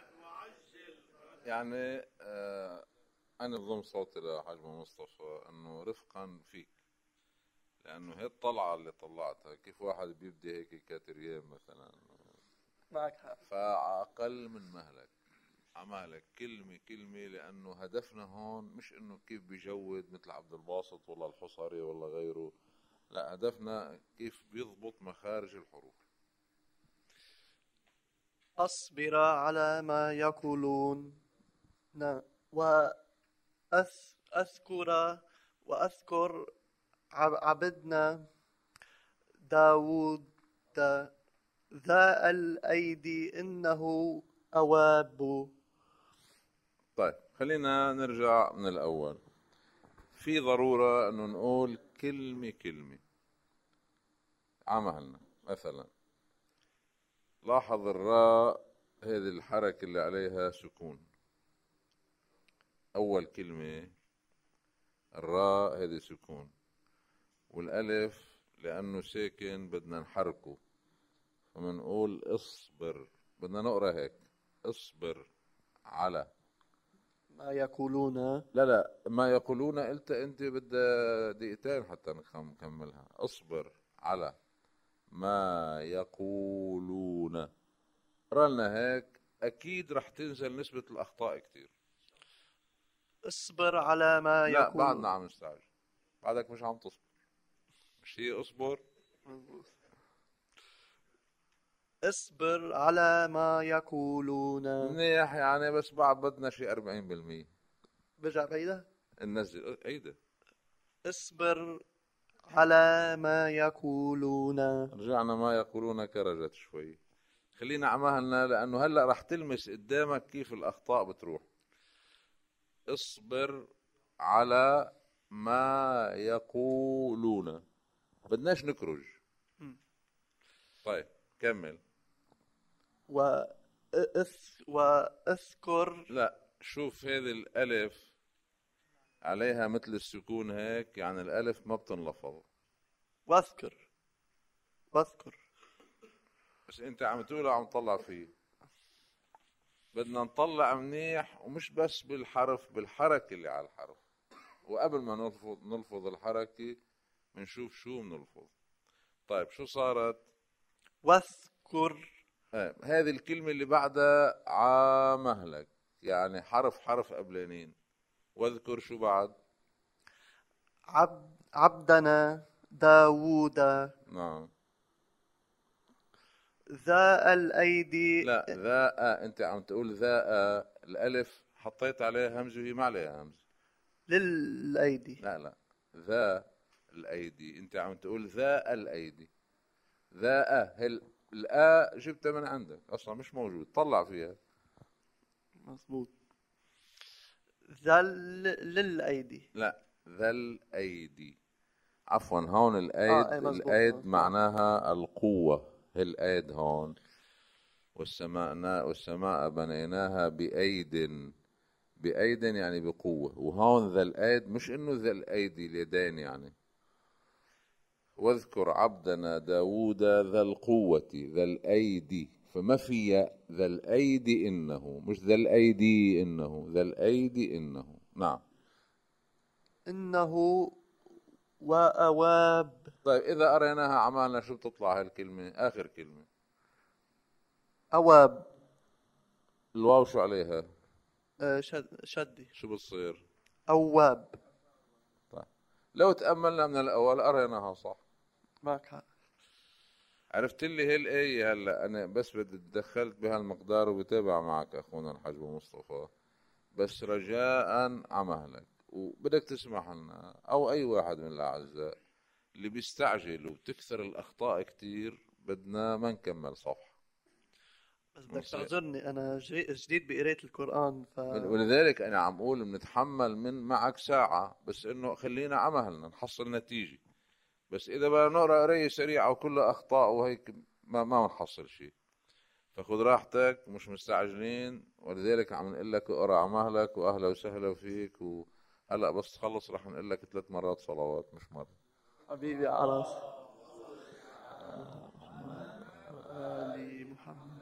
يعني أنا بضم صوتي لحجم مصطفى أنه رفقا فيك. لأنه هي الطلعة اللي طلعتها كيف واحد بيبدي هيك كاتريان مثلا معك حق. فأقل من مهلك عمالك كلمة كلمة، لأنه هدفنا هون مش إنه كيف بيجود مثل عبد الباسط ولا الحصري ولا غيره، لا، هدفنا كيف بيضبط مخارج الحروف. أصبر على ما يقولون، وأذكر عبدنا داود ذا الأيدي إنه أواب. طيب خلينا نرجع من الأول. في ضرورة أنه نقول كلمة كلمة. عملنا مثلا لاحظ الراء، هذه الحركة اللي عليها سكون. أول كلمة الراء هذه سكون، والألف لأنه ساكن بدنا نحركه، فمنقول اصبر. بدنا نقرأ هيك: اصبر على ما يقولون. لا ما يقولون قلت أنت بدها دقيقتين حتى نكملها. اصبر على ما يقولون. قرأنا هيك أكيد رح تنزل نسبة الأخطاء كتير. اصبر على ما يقولون. لا بعدنا عم نستعجل، بعدك مش عم تصبر. مش هي اصبر؟ اصبر على ما يقولون. منيح يعني، بس بعد بدنا شي 40%. برجع بعيدة ننزل عيدة. اصبر على ما يقولون. رجعنا ما يقولون كرجت شوي. خلينا عمالنا، لأنه هلأ رح تلمس قدامك كيف الأخطاء بتروح. اصبر على ما يقولون، بدناش نكرج. طيب كمل. وأذكر. لا شوف هذه الألف عليها مثل السكون هيك، يعني الألف ما بتنلفظ. واذكر بس انت عم تقول عم تطلع فيه. بدنا نطلع منيح، ومش بس بالحرف، بالحركة اللي على الحرف. وقبل ما نلفظ الحركة بنشوف شو بنلفظ. طيب شو صارت؟ واذكر. هذه الكلمة اللي بعدها عامهلك، يعني حرف قبلانين. واذكر شو بعد؟ عبدنا داود. نعم. ذا الأيدي. لا ذا انت عم تقول ذا، الألف حطيت عليها همزة وهي ما عليها همزة. للأيدي. لا ذا الأيدي، انت عم تقول ذا الأيدي. ذا الآ جبتها من عندك أصلا مش موجود، طلع فيها. مظبوط. ذا للأيدي. لا ذا الأيدي، عفوا هون الأيد. الأيد معناها القوة. الأيد هون. والسماء بنيناها بأيد يعني بقوة. وهون ذا الأيد مش إنه ذا الأيدي اليدين يعني. واذكر عبدنا داود ذا القوة ذا الأيدي، فما في ذا الأيدي إنه، مش ذا الأيدي إنه، ذا الأيدي إنه. نعم. إنه وأواب. طيب إذا قريناها عمالنا شو بتطلع هالكلمة؟ آخر كلمة أواب. الواو شو عليها؟ شدي. شو بتصير؟ أواب. طيب لو تأملنا من الأول قريناها صح. معك حق. عرفت لي هي الآية. هلا أنا بس بدي تدخلت بهالمقدار وبتابع معك أخونا الحاج مصطفى، بس رجاء عمهلك وبدك تسمح لنا أو أي واحد من الأعزاء اللي بيستعجل وبتكثر الأخطاء كتير، بدنا ما نكمل صفحة. بس بدك تعذرني، أنا جديد بقراية القرآن ولذلك أنا عم أقول بنتحمل من معك ساعة، بس إنه خلينا عمهلنا نحصل نتيجة. بس إذا بدنا نقرأ قراية سريعة وكلها أخطاء وهيك ما نحصل شيء. فخذ راحتك، مش مستعجلين، ولذلك عم نقول لك اقرأ عمهلك وأهلا وسهلا فيك. وهلأ بس تخلص رح نقول لك 3 مرات صلوات مش مرة. حبيبي على راسي. آل محمد.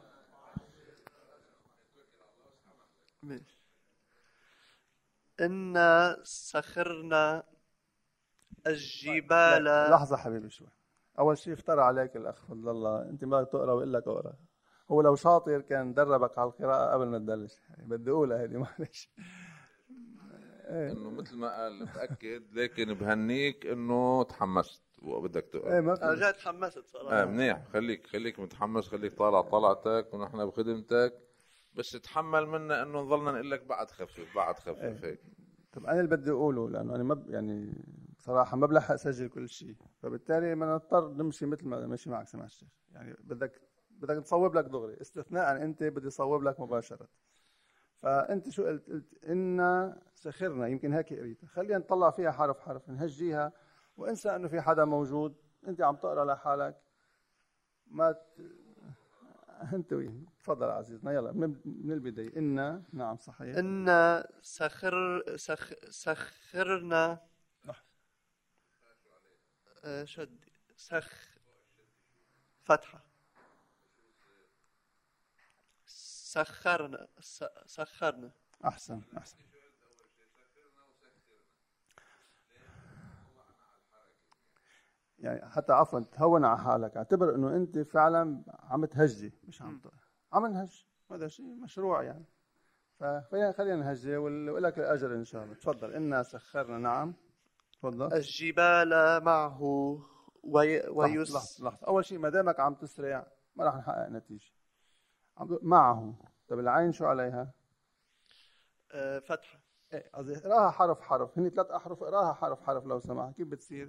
ماشي. إنا سخرنا الجبال. لحظة حبيبي شوي. أول شيء افترى عليك الأخ فضل الله، أنت ما تقرأ وإقول لك أقرأ. هو لو شاطر كان دربك على القراءة قبل ما تبلش، يعني بدي أقولها هذه معلش. انه مثل ما قال متاكد، لكن بهنيك انه تحمست وبدك تقرا. ما انا في جاي تحمست صراحه. منيح، خليك متحمس، خليك طالع طلعتك ونحن بخدمتك، بس تحمل منا انه نضلنا نقول لك بعد خفف هيك. طب أنا اللي بدي أقوله، لأنه أنا ما يعني بصراحة ما بلحق أسجل كل شيء، فبالتالي ما نضطر نمشي مثل ما ماشي معك سمع الشيخ، يعني بدك تصوب لك دغري، استثناء أنت بدي صوب لك مباشرة. فأنت شو قلت إن سخرنا، يمكن هيك قريتها، خلينا نطلع فيها حرف حرف نهجيها، وانسى إنه في حدا موجود، أنت عم تقرأ لحالك، ما أنت وين. تفضل عزيزنا، يلا من البداية. إن نعم صحيح. إن سخرنا شد فتحة سخرنا. أحسن. يعني حتى عفوا تهون على حالك، اعتبر انه انت فعلا عم تهجي مش عم نهج، هذا شيء مشروع يعني. خلينا نهجي ولك الاجر ان شاء الله. تفضل. إنا سخرنا. نعم تفضل. الجبال معه لحظة. اول شيء ما دامك عم تسرع ما راح نحقق نتيجه. معه. طب العين شو عليها؟ فتحة. ايه قصدي اقراها حرف حرف، هني 3 احرف، اقراها حرف حرف لو سمحت. كيف بتصير؟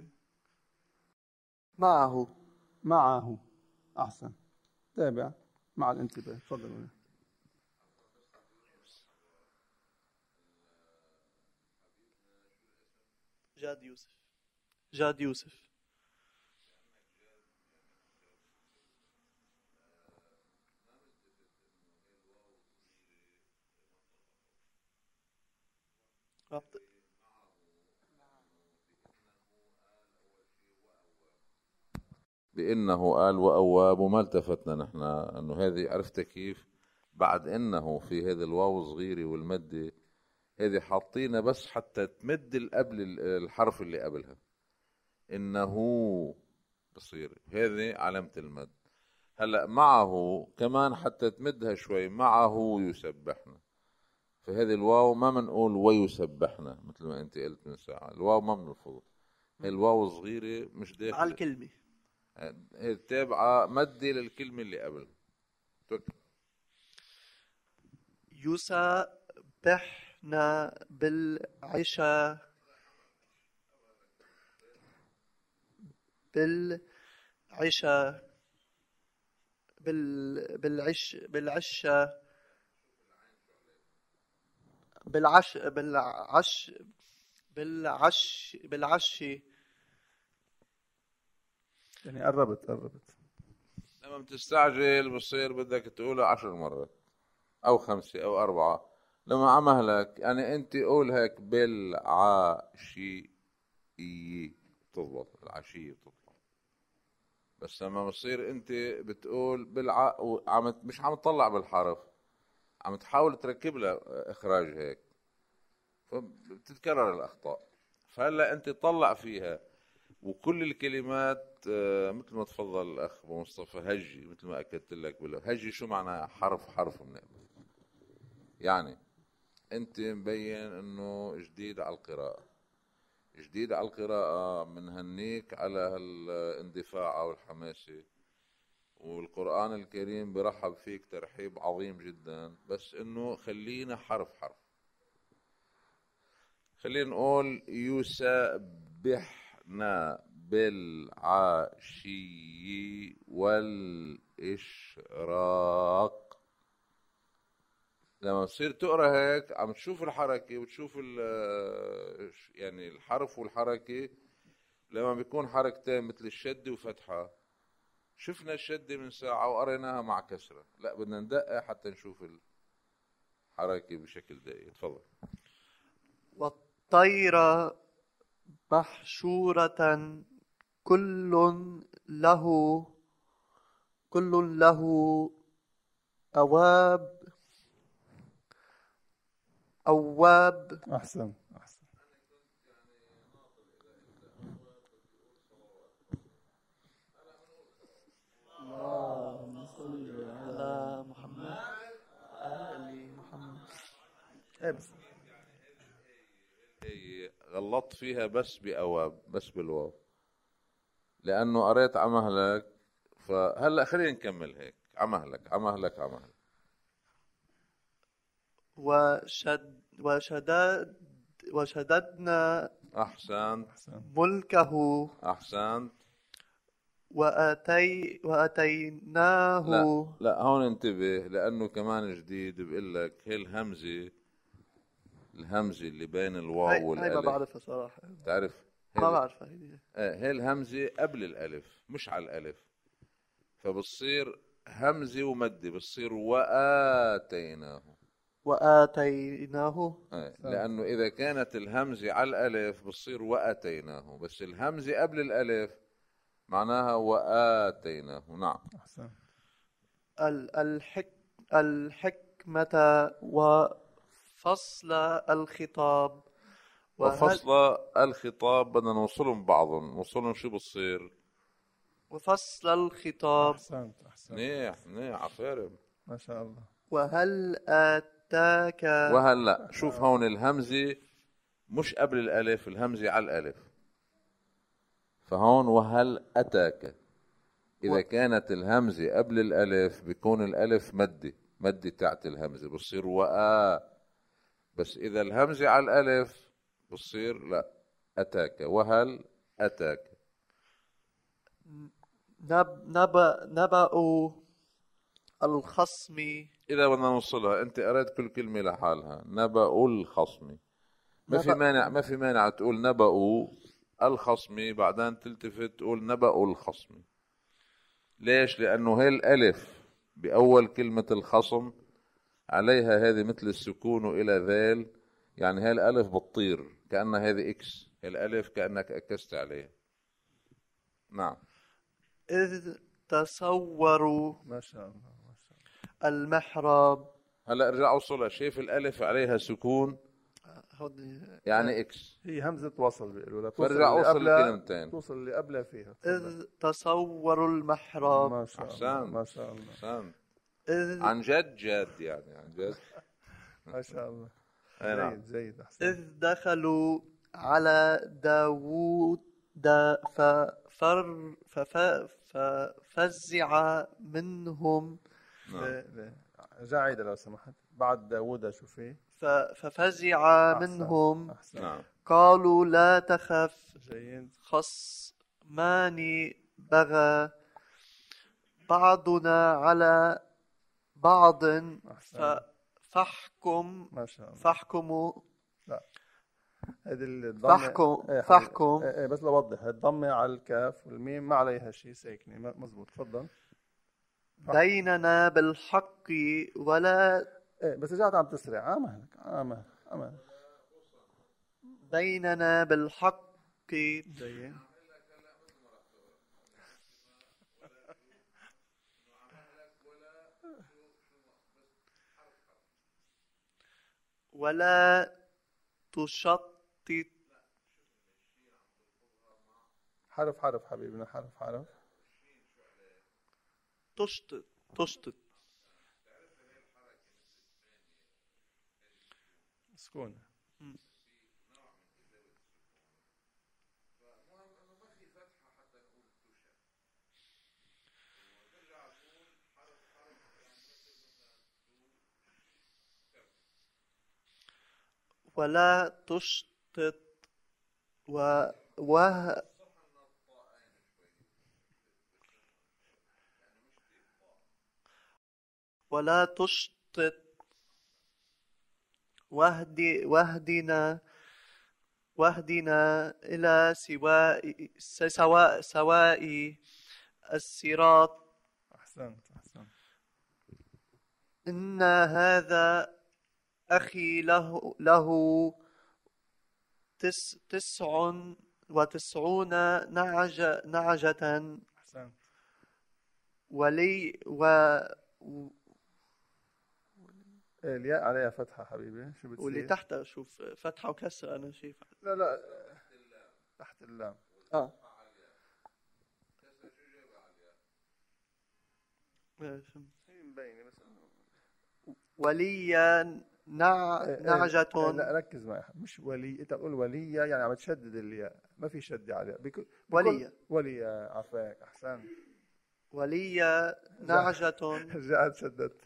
معه. احسن. تابع مع الانتباه. تفضل. جاد يوسف. بأنه قال وأواب، وما التفتنا نحن أنه هذه، عرفت كيف؟ بعد إنه في هذه الواو صغيرة والمدة هذه حاطينها بس حتى تمد قبل الحرف اللي قبلها. إنه بصير هذه علامة المد. هلأ معه كمان حتى تمدها شوي، معه يسبحنا. فهذه الواو ما منقول ويسبحنا مثل ما أنت قلت من ساعة، الواو ما بنلفظ، هي الواو صغيرة مش داخل على الكلمة، هي تابعة مدة للكلمة اللي قبل. يسبحنا بالعشاء بالعشي. يعني قربت. لما بتستعجل بصير بدك تقولها 10 مرات أو 5 أو 4. لما عمهلك يعني أنت قول هيك بالعشي تضبط، العشية تضبط. بس لما بصير أنت بتقول مش عم تطلع بالحرف، عم تحاول تركب لها إخراج هيك، فبتتكرر الأخطاء. فهلا أنت طلع فيها، وكل الكلمات مثل ما تفضل الأخ مصطفى هجي، مثل ما أكدت لك هجي شو معنى حرف حرف بنقبل. يعني أنت مبين أنه جديد على القراءة، منهنيك على هالاندفاع أو الحماسة، والقرآن الكريم برحب فيك ترحيب عظيم جدا. بس أنه خلينا حرف حرف. خلينا نقول يسبحنا بالعشي والإشراق. لما تصير تقرأ هيك عم تشوف الحركة وتشوف يعني الحرف والحركة. لما بيكون حركتين مثل الشدة وفتحة، شفنا الشدة من ساعة وقريناها مع كسرة، لا بدنا ندقق حتى نشوف الحركة بشكل دقيق. تفضل. والطير محشورة كل له أواب. أحسن. اللهم صل على إيه بس هي غلطت فيها بس بأواب، بس بالواو، لأنه قريت عمهلك. فهلا خلينا نكمل هيك. عمهلك. وشددنا أحسنت. ملكه أحسنت. وأتيناه. لا هون انتبه، لأنه كمان جديد بقول لك هي الهمزة اللي بين الواو هاي ما والألف. بعرفها صراحة، تعرف ما بعرفها هي. هي الهمزة قبل الألف مش على الألف، فبصير همزة ومدة، بصير وآتيناه. لأنه إذا كانت الهمزة على الألف بصير وآتيناه، بس الهمزة قبل الألف معناها وآتيناه. نعم. أحسن. الحكمة وفصل الخطاب. وفصل الخطاب بدنا نوصلهم بعضهم، نوصلهم شو بصير؟ وفصل الخطاب. أحسنت. منيح عفارم، ما شاء الله. وهل آتاك. وهلا شوف هون الهمزة مش قبل الألف، الهمزة على الألف، فهون وهل أتاك. إذا كانت الهمزة قبل الألف بيكون الألف مدة تاعت الهمزة، بصير وآ. بس إذا الهمزة على الألف بصير لا، أتاك. وهل أتاك. نبأ الخصم. إذا بدنا نوصلها، أنت قرأت كل كلمة لحالها. نبأ الخصم، ما في مانع تقول نبأ الخصم بعدين تلتفت تقول نبأ الخصم. ليش؟ لأنه هي الألف بأول كلمة الخصم عليها هذه مثل السكون إلى ذيل، يعني هي الألف بتطير كأنها هذه إكس، هي الألف كأنك أكست عليها. نعم. إذ تصوروا. ما شاء الله. المحراب. هلا ارجع اوصلها. شايف الألف عليها سكون يعني إكس، هي همزة وصل بيقولوا لك. برجع اوصل الكلمتين، توصل اللي قبلها فيها. إذ تصوروا المحراب. ما شاء الله. ما شاء الله. أحسن. عن جد يعني عن جد. ما شاء الله. جيد. أحسن. إذ دخلوا على داوود ففزع منهم. جاعدة لو سمحت. بعد داوود شو فيه؟ ففزع منهم. نعم. قالوا لا تخف. جيد. خصمان بغى بعضنا على بعض فاحكم. ما شاء الله. فاحكموا. لا هذه الضمة. فاحكم. بس لوضح، الضمة على الكاف والميم ما عليها شيء، ساكنة. مزبوط. تفضل. بيننا بالحق ولا. بس رجعت عم تسرع. أمهلك. بيننا بالحق. جيد. ولا تشطط. حرف حبيبنا. حرف. تشطط. سكون. ولا تشطط ولا تشطط واهدنا إلى سواء الصراط. أحسنت. إن هذا أخي له 99 نعجة. أحسنت. ولي الياء عليها فتحة حبيبي. شو بتصير؟ واللي تحتها شوف فتحة وكسرة. أنا شايف. لا تحت اللام. وليا نعجة. لا ركز معي، مش ولي، انت بتقول ولية يعني عم تشدد الياء، ما في شد عليها. ولية عفاك، احسن. ولية نعجة. رجعت شددت.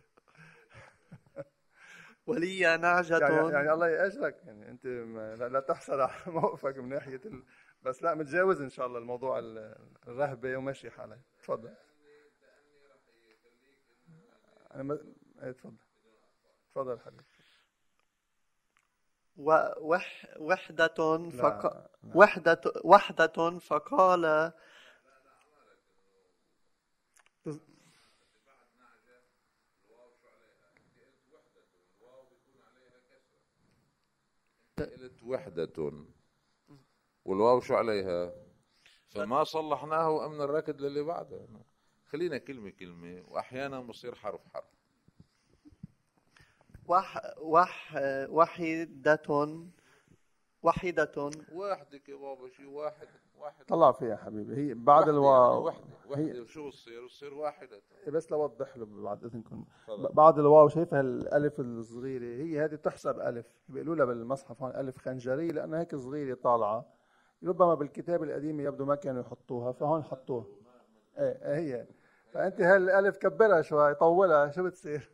ولية نعجة. يعني الله يأجرك، يعني انت لا تحصل على موقفك من ناحية بس لا متجاوز ان شاء الله الموضوع الرهبة وماشي حالك. تفضل. تفضل حبيبي. وحدة فقال قلت وحدة والواو شو عليها، فما صلحناه وأمن الركض للي بعده. خلينا كلمة كلمة، وأحيانا بصير حرف حرف. وحيدة. واحدك يا بابا، شيء واحد. طلع فيها حبيبي، هي بعد الواو يعني وحدة شو بتصير واحدة. بس لوضح له بعد اذنكم، بعد الواو شايفها الالف الصغيره، هي هذه تحسب الف، بيقولوا لها بالمصحف هون الف خنجريه لانها هيك صغيره طالعه، ربما بالكتاب القديم يبدو ما كانوا يحطوها فهون حطوها. ايه هي، فانت هالالف كبرها شوي طولها شو بتصير؟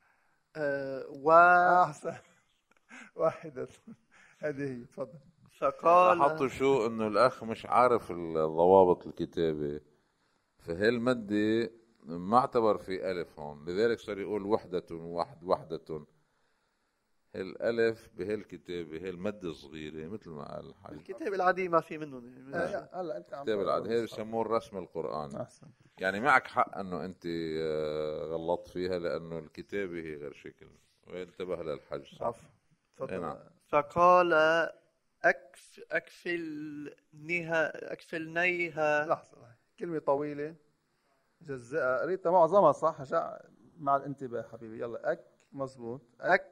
احسن. واحدة. هذه هي. تفضل. فقال لاحظتوا شو انه الاخ مش عارف الضوابط الكتابة، فهي المادة ما اعتبر في الف هون، لذلك صار يقول وحدة وحدة. هي الالف بهي الكتابة هي المادة الصغيرة مثل ما قال الحاج. الكتاب العادي ما في منهم. هلا انت عم الكتاب العادي هي بسموه الرسم القرآني. احسن. يعني معك حق انه انت غلطت فيها لانه الكتابة هي غير شكل، وانتبه للحج. صح. تفضل. فقال أكفلنيها. لحظة، كلمة طويلة جزاء قريتها معظمها صح مع الانتباه حبيبي. يلا مظبوط.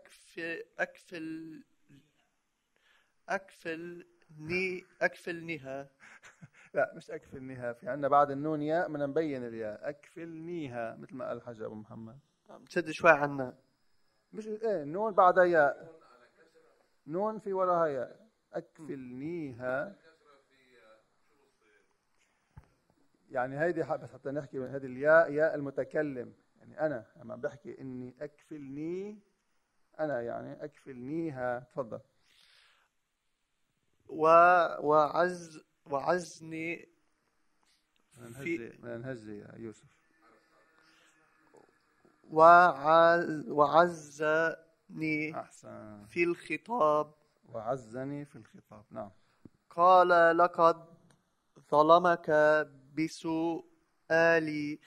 أكفلنيها. لا مش أكفلنيها، في عندنا بعد النون ياء بدنا نبين الياء. أكفلنيها مثل ما قال الحاج أبو محمد. تشد شوي عنا. مش النون بعدها ياء، نون في وراها ياء. أكفلنيها يعني هيدي بس حتى نحكي من هذه الياء ياء المتكلم، يعني أنا لما بحكي إني أكفلني أنا يعني أكفلنيها. تفضل. وعزني من الهجة يا يوسف. وعزني أحسن. في الخطاب. وعزني في الخطاب. نعم. قال لقد ظلمك بسؤال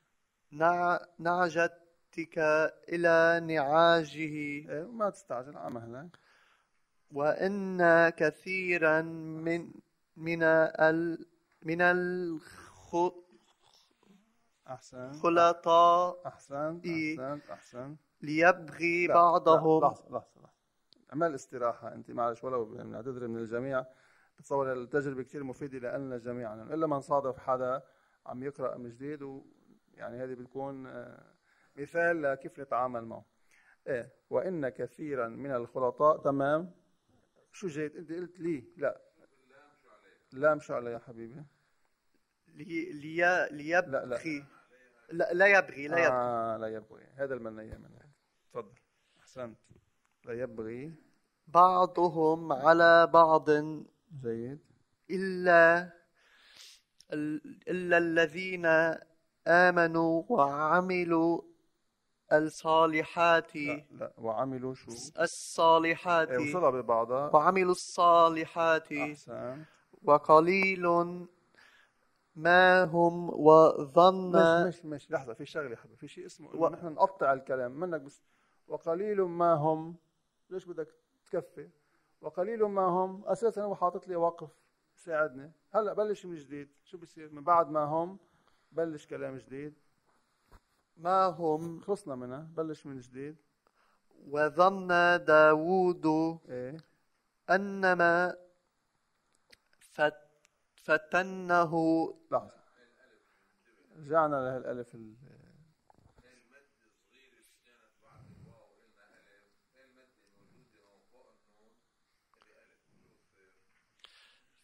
نعجتك إلى نعاجه. ما تستعجل على مهلك. وإن كثيرا من الخلطاء أحسن ليبغي بعضهم. لحظة اعمل استراحة أنت معلش، ولو بنعتذر من الجميع. بتصور التجربة كثير مفيدة لنا جميعا، إلا من صادف حدا عم يقرأ من جديد، يعني هذه بتكون مثال لكيف نتعامل معه. وإن كثيرا من الخلطاء. تمام. شو جيت أنت قلت لي؟ لا مش علي يا حبيبي. ليبغي. لا يبغي. لا يبغي، هذا المنية منها. تفضل. أحسنت. لا يبغي بعضهم على بعض. جيد. إلا الذين آمنوا وعملوا الصالحات. لا وعملوا شو؟ الصالحات. وصلها ببعضها. وعملوا الصالحات. أحسن. وقليل ما هم وظن. مش لحظة، في شغلة حبيبي، في شيء اسمه نحن نقطع الكلام منك بس. وقليل ما هم، ليش بدك تكفي؟ وقليل ما هم أساسا هو حاطط لي وقف ساعدني. هلا بلش من جديد. شو بصير من بعد ما هم؟ بلش كلام جديد. ما هم خلصنا منها، بلش من جديد. وظن داود أنما فتنه. لحظة، رجعنا لهالألف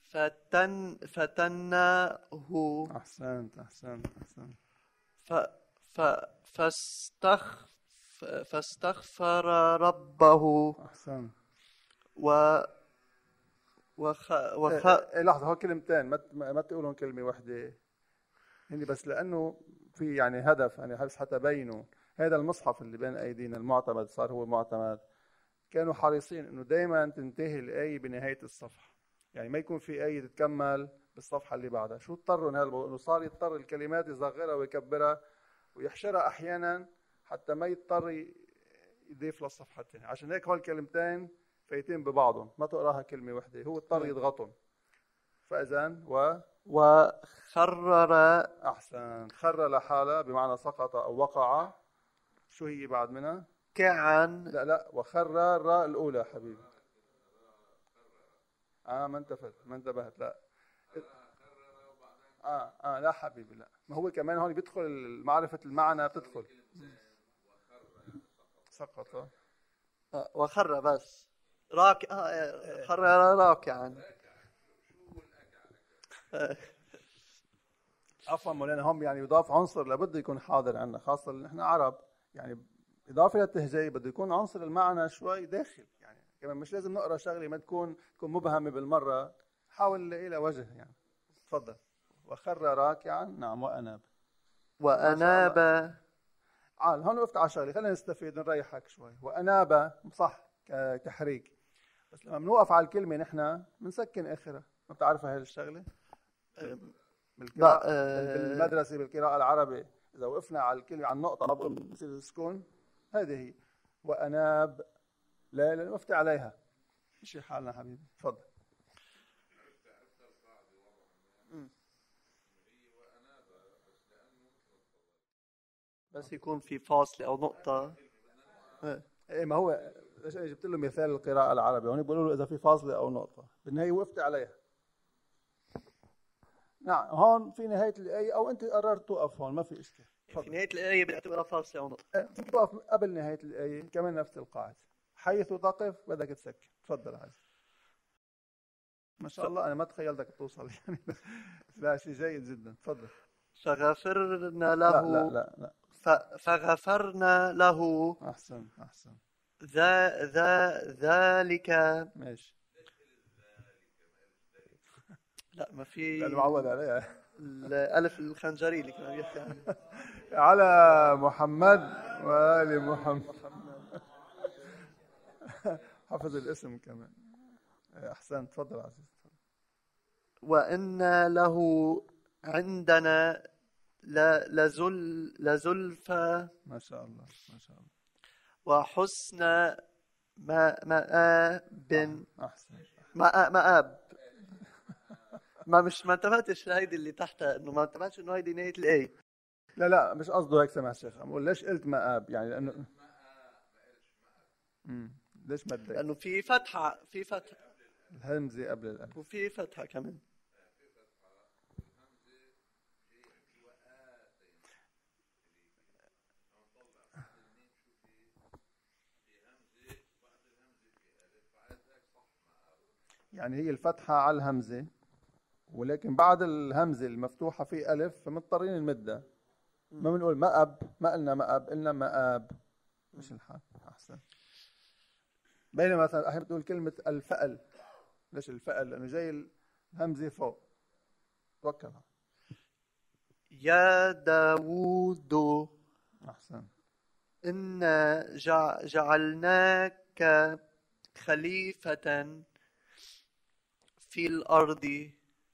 فتناه أحسنت. ف ف فاستغفر ربه أحسنت. لحظة، هو كلمتين، ما تقولون كلمة واحدة هني، بس لأنه في يعني هدف، يعني بس حتى بينوا هذا المصحف اللي بين أيدينا المعتمد صار هو معتمد. كانوا حريصين إنه دائما تنتهي الآية بنهاية الصفحة، يعني ما يكون في آية تتكمل بالصفحة اللي بعدها. شو اضطروا هذا الموضوع؟ إنه صار يضطر الكلمات يصغرها ويكبرها ويحشرها أحيانا حتى ما يضطر يضيف للصفحة الثانية. عشان هيك هول الكلمتين فايتين ببعضهم، ما تقراها كلمة واحدة، هو اضطر يضغطهم. فإذا وخرر. أحسن. خر لحالة بمعنى سقط أو وقع. شو هي بعد منها؟ كعا. لا وخر الراء الأولى حبيبي. ما انتبهت لا. لا حبيبي لا، ما هو كمان هون بيدخل معرفة المعنى بتدخل. سقط. وخر بس راك. خر راكعا. عفوا مولانا، هم يعني يضاف عنصر لابد يكون حاضر عندنا، خاصة نحن عرب، يعني إضافة للتهجئة بده يكون عنصر المعنى شوي داخل، يعني كمان مش لازم نقرأ شغلة ما تكون مبهمة بالمرة، حاول نلاقي لها وجه يعني. تفضل. وخر راكعا. نعم. وأناب. هون وقفت على شغلة، خلينا نستفيد نريحك شوي. وأناب صح كتحريك، بس لما بنوقف على الكلمة نحن بنسكن آخرها. ما بتعرفها هاي الشغلة؟ بالمدرسة بالقراءة العربية إذا وقفنا على الكلمة على النقطة ما بصير السكون. هذه هي وأناب. لا وقفت عليها. مشي حالنا حبيبي. تفضل. بس يكون في فاصلة أو نقطة. إيه ما هو ليش أنا جبت له مثال القراءة العربية، هون بيقولوا له إذا في فاصلة أو نقطة بالنهاية وقفت عليها. نعم هون في نهاية الآية أو أنت قررت توقف هون ما في إشكال. في نهاية الآية بنعتبرها فاصلة أو نقطة. توقف قبل نهاية الآية كمان نفس القاعدة، حيث تقف بدك تسكن. تفضل عزيز. ما شاء الله أنا ما تخيلتك توصل يعني. لا شيء جيد جدا. تفضل. فغفرنا له. لا. فغفرنا له. أحسن. ذلك. ماشي. لا ما في. لا معود عليها. الألف الخنجري اللي كنا بيحكي عنه. على محمد وآل محمد. حفظ الاسم كمان. أحسن. تفضل عزيز. وإن له عندنا لزلفى. ما شاء الله. وحسن مآب. أحسن. مآب. ما انتبهتش لهيدي اللي تحتها، انه ما انتبهتش انه هيدي نهاية الآية. لا مش قصده هيك. سمع الشيخ عم بقول ليش قلت مآب، يعني لأنه ليش مدك؟ لأنه في فتحة الهمزة قبل الألف وفي فتحة كمان. يعني هي الفتحة على الهمزة، ولكن بعد الهمزة المفتوحة في ألف فمضطرين نمدها. ما بنقول مأب، ما قلنا مأب، قلنا مآب. مش الحال. أحسن. بينما مثلا أحيانا بتقول كلمة الفأل. ليش الفأل؟ لأنه جاي الهمزة فوق. توكلها. يا داوود. أحسن. إنا جعلناك خليفة في الأرض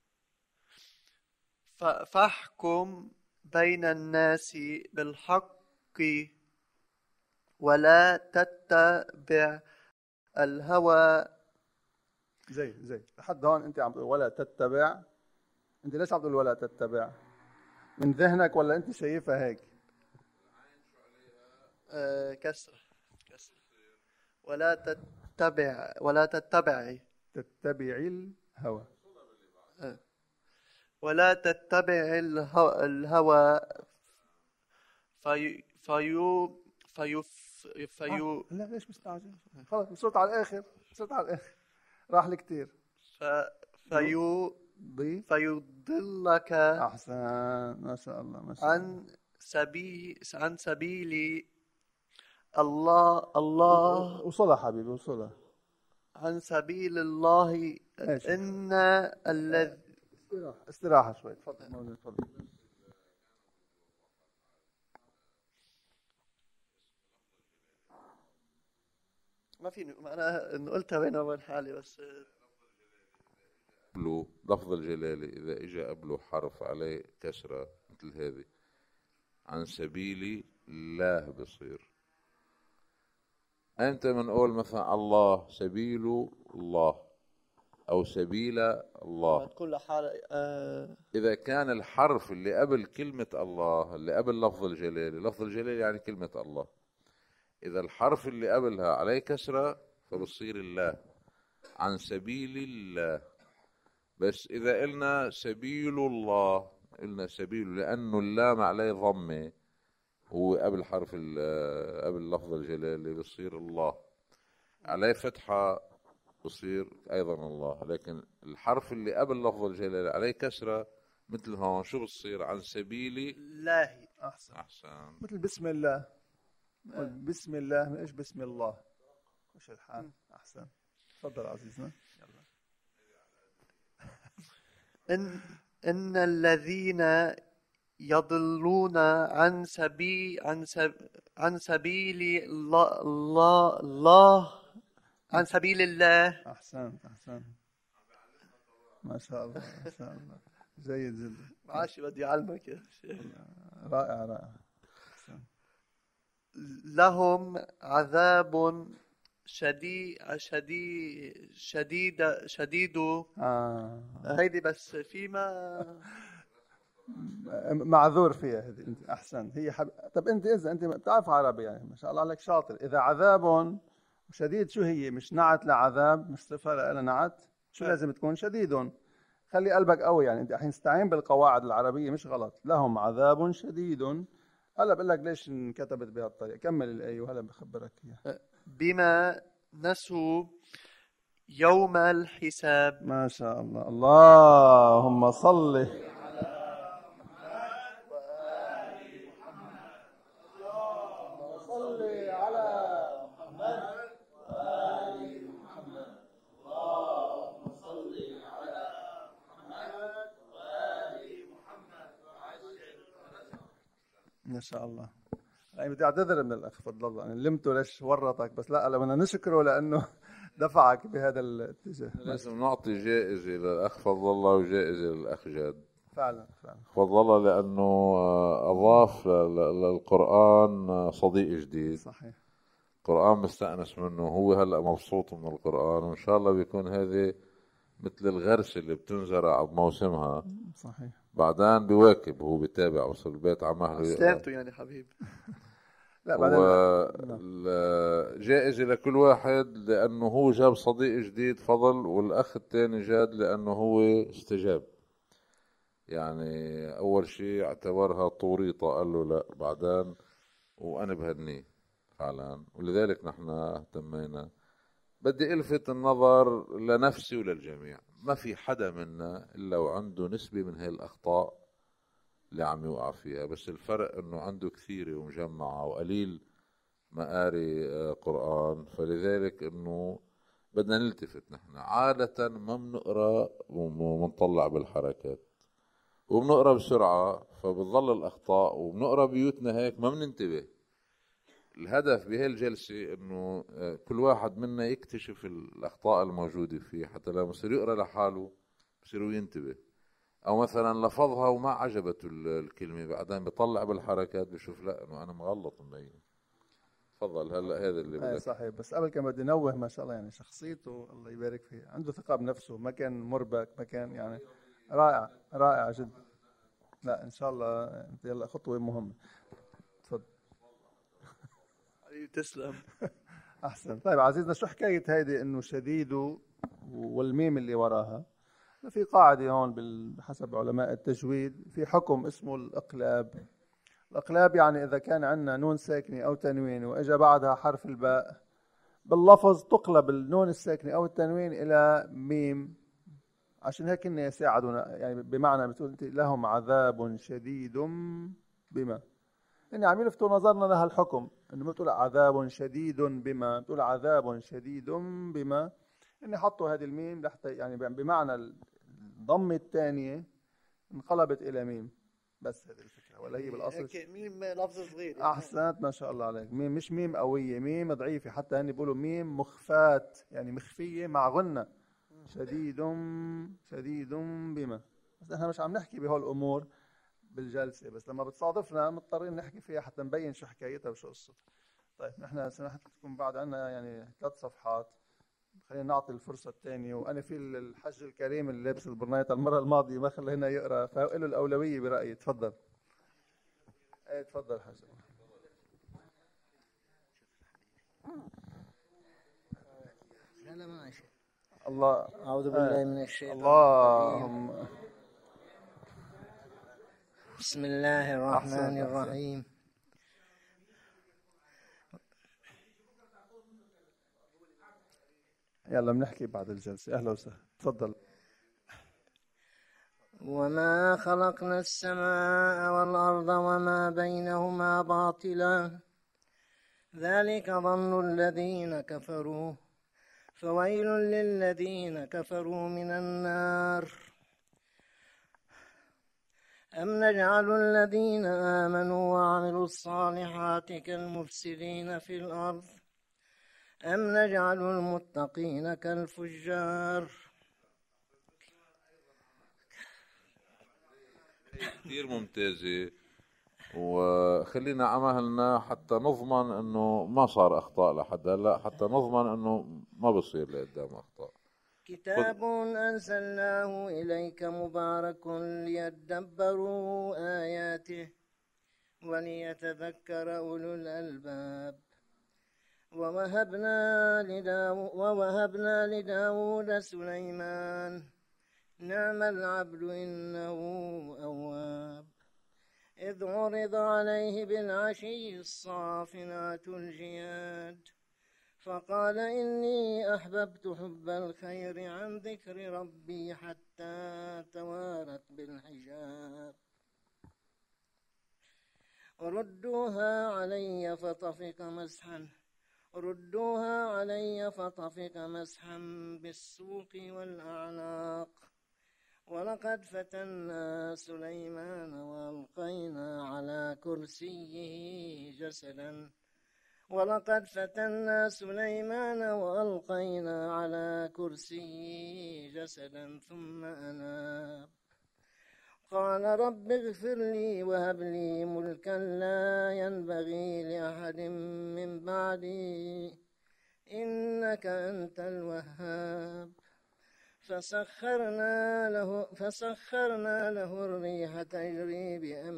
فاحكم بين الناس بالحق ولا تتبع الهوى. زي لحد هون انت عم تقول ولا تتبع. انت ليش عم تقول ولا تتبع؟ من ذهنك ولا انت شايفها هيك؟ كسر. ولا تتبعي الهوى. ولا تتبع الهوى لا ليش مستعجل؟ خلص وصلت على الآخر. راح لي كتير. فيضلك أحسن، ما شاء الله ما شاء الله. عن سبيل الله وصلها حبيبي وصلها. عن سبيل الله ماشي. إن الذي استراحة شوي. تفضل تفضل. ما فيني أنا إن قلتها وين وين حالي بس. قبله لفظ الجلالة إذا إجا قبله حرف عليه كسرة مثل هذه عن سبيل الله بصير. أنت منقول مثلا الله سبيل الله أو سبيل الله، تقول لحالة إذا كان الحرف اللي قبل كلمة الله اللي قبل لفظ الجلالة، لفظ الجلالة يعني كلمة الله، إذا الحرف اللي قبلها عليه كسرة فبصير الله عن سبيل الله. بس إذا قلنا سبيل الله قلنا سبيل لأنه اللام عليه ضمة هو قبل حرف قبل لفظ الجلالة بصير الله، عليه فتحة بصير أيضا الله. لكن الحرف اللي قبل لفظ الجلالة عليه كسرة مثل هون شو بصير عن سبيل الله. أحسن. أحسن. مثل بسم الله. بسم الله ما إيش بسم الله وش الحال. أحسن. تفضل عزيزنا. يلا. إن الذين يضلون عن سبيل الله عن سبيل الله. أحسنت أحسنت ما شاء الله ما شاء الله جيد جدا. معاشي بدي أعلمك يا شيخ. رائع رائع. لهم عذاب شديد. هيدي بس فيما معذور فيها هذه. انت احسن هي طب انت اذا انت بتعرف عربي يعني ما شاء الله عليك شاطر. اذا عذاب شديد شو هي؟ مش نعت لعذاب، مش صفه لها نعت، شو لازم تكون؟ شديد. خلي قلبك قوي يعني. انت الحين استعين بالقواعد العربيه مش غلط. لهم عذاب شديد. هلا بقول لك ليش انكتبت بهالطريقه. كمل الايه وهلا بخبرك اياها. بما نسوا يوم الحساب. ما شاء الله. اللهم صل ما شاء الله. يعني بدي اعتذر من الاخ فضل الله، انا لمته ليش ورطك، بس لا بدنا نشكره لانه دفعك بهذا الاتجاه. لازم نعطي جائزة للأخ فضل الله وجائزة للأخ جاد. فعلا فعلا. فضل الله لأنه أضاف للقرآن صديق جديد. صحيح. القرآن مستأنس منه، هو هلأ مبسوط من القرآن، وإن شاء الله بيكون هذه مثل الغرس اللي بتنزرع بموسمها. صحيح. بعدين بيواكب، هو بيتابع، وصل البيت عمله سلامته يعني حبيب. لا بعدين جائزة لكل واحد لأنه هو جاب صديق جديد فضل، والأخ الثاني جاد لأنه هو استجاب. يعني أول شيء اعتبرها طوريطة، قال له لا، بعدين وأنا بهنيه فعلا، ولذلك نحن اهتمينا. بدي ألفت النظر لنفسي وللجميع، ما في حدا منا إلا وعنده نسبة من هاي الأخطاء اللي عم يوقع فيها، بس الفرق إنه عنده كثيرة ومجمعة وقليل ما قاري قرآن. فلذلك إنه بدنا نلتفت. نحن عادة ما بنقرأ ومنطلع بالحركات وبنقرأ بسرعة، فبتظل الأخطاء، وبنقرأ بيوتنا هيك ما بننتبه. الهدف بهي الجلسة إنه كل واحد منا يكتشف الأخطاء الموجودة فيه، حتى لما يصير يقرأ لحاله بصير ينتبه. أو مثلا لفظها وما عجبته الكلمة، بعدين بيطلع بالحركات بشوف لا إنه أنا مغلط مبين. تفضل. هلا هذا اللي بدك. صحيح. بس قبل كان بدي نوه ما شاء الله يعني شخصيته الله يبارك فيه، عنده ثقة بنفسه، ما كان مربك، ما كان يعني رائع رائع جدا. لا إن شاء الله أنت يلا خطوة مهمة. تفضل. تسلم. أحسن. طيب عزيزنا شو حكاية هيدي إنه شديد والميم اللي وراها؟ في قاعدة هون بحسب علماء التجويد في حكم اسمه الإقلاب. الإقلاب يعني إذا كان عندنا نون ساكنة أو تنوين وإجا بعدها حرف الباء باللفظ، تقلب النون الساكنة أو التنوين إلى ميم عشان هيك إن يساعدونا، يعني بمعنى بتقول أنت لهم عذاب شديد بما، يعني عم يلفتوا نظرنا لهالحكم، إنه بتقول عذاب شديد بما، بتقول عذاب شديد بما، إن حطوا هذه الميم لحتى يعني بمعنى الضمة الثانية انقلبت إلى ميم، بس هذه الفكرة، ولا هي بالأصل ميم لفظ صغير. أحسنت ما شاء الله عليك. ميم مش ميم قوية، ميم ضعيفة، حتى هني بيقولوا ميم مخفات، يعني مخفية مع غنة. شديد بما، بس احنا مش عم نحكي بهول الأمور بالجلسة، بس لما بتصادفنا مضطرين نحكي فيها حتى نبين شو حكايتها وشو قصتها. طيب نحن سمحت لكم بعد عنا يعني 3 صفحات، خلينا نعطي الفرصة الثانية. وأنا في الحج الكريم اللي لابس البرنيطة المرة الماضية ما خلينا يقرأ، فله الأولوية برأيي. تفضل. ايه تفضل حاج. لا ماشي. الله. أعوذ بالله من الشيطان اللهم. بسم الله الرحمن الرحيم. يلا بنحكي بعد الجلسة. أهلا وسهلا. تفضل. وما خلقنا السماء والأرض وما بينهما باطلا ذلك ظن الذين كفروا فويل للذين كفروا من النار. أم نجعل الذين آمنوا وعملوا الصالحات كالمفسدين في الأرض أم نجعل المتقين كالفجار. كثير ممتازة، وخلينا عملنا حتى نضمن انه ما صار اخطاء لحد هلا، حتى نضمن انه ما بصير لقدام اخطاء. كتاب أنزلناه إليك مبارك ليدبروا آياته وليتذكر أولو الألباب. ووهبنا لداود سليمان نعم العبد إنه أواب. إذ عرض عليه بالعشي الصافنات الجياد فقال إني أحببت حب الخير عن ذكر ربي حتى توارت بالحجاب. ردوها علي فطفق مسحا بالسوق والأعناق. ولقد فتنا سليمان وألقينا على كرسيه جسدا ثم أناب. قال رب اغفر لي وهب لي ملكا لا ينبغي لأحد من بعدي إنك أنت الوهاب. فسخرنا له الريح تجري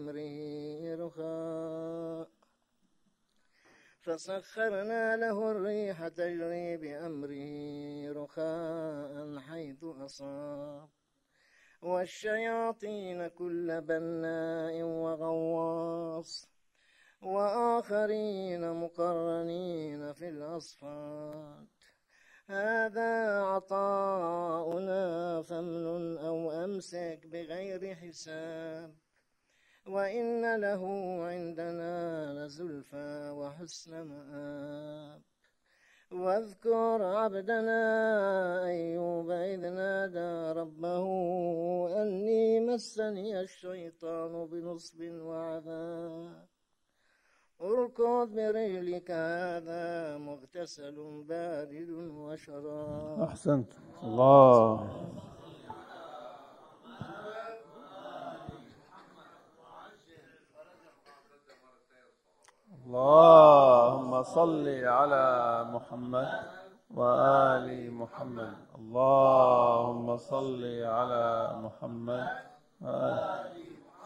بأمره رخاء حيث أصاب والشياطين كل بناء وغواص وآخرين مقرنين في الأصفاد. هذا عطاؤنا فامنن أو أمسك بغير حساب وإن له عندنا لزلفى وحسن مآب. واذكر عبدنا أيوب إذ نادى ربه أني مسني الشيطان بنصب وعذاب. اركض برجلك هذا مغتسل بارد وشراب. أحسنت. الله. اللهم صل على محمد وآل محمد. اللهم صل على محمد وآل.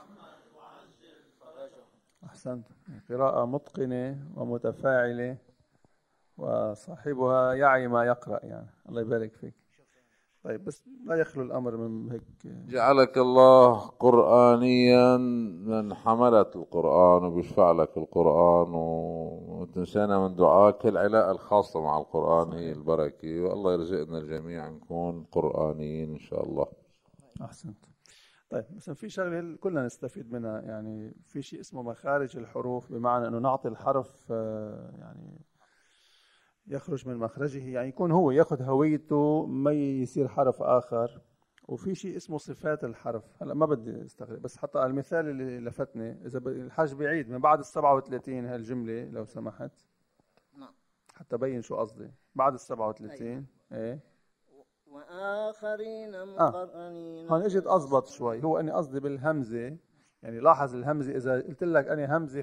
أحسنت. قراءة متقنة ومتفاعلة وصاحبها يعي ما يقرأ، يعني الله يبارك فيك. طيب بس لا يخلو الأمر من هيك. جعلك الله قرآنيا من حملت القرآن وبيشفع لك القرآن، وتنسانا من دعاك. العلاقة الخاصة مع القرآن هي البركة، والله يرزقنا الجميع نكون قرآنيين إن شاء الله. أحسنت. طيب مثلا في شغله كلنا نستفيد منها، يعني في شيء اسمه مخارج الحروف، بمعنى انه نعطي الحرف يعني يخرج من مخرجه، يعني يكون هو ياخذ هويته ما يصير حرف اخر. وفي شيء اسمه صفات الحرف. هلا ما بدي استغرب، بس حتى المثال اللي لفتني، اذا الحاج بعيد من بعد ال37 هالجمله لو سمحت. نعم. حتى بين شو قصدي بعد ال37. ايه وآخرين مقرنين. هون اجت اضبط شوي. هو اني قصدي بالهمزه، يعني لاحظ الهمزه، اذا قلت لك انا همزه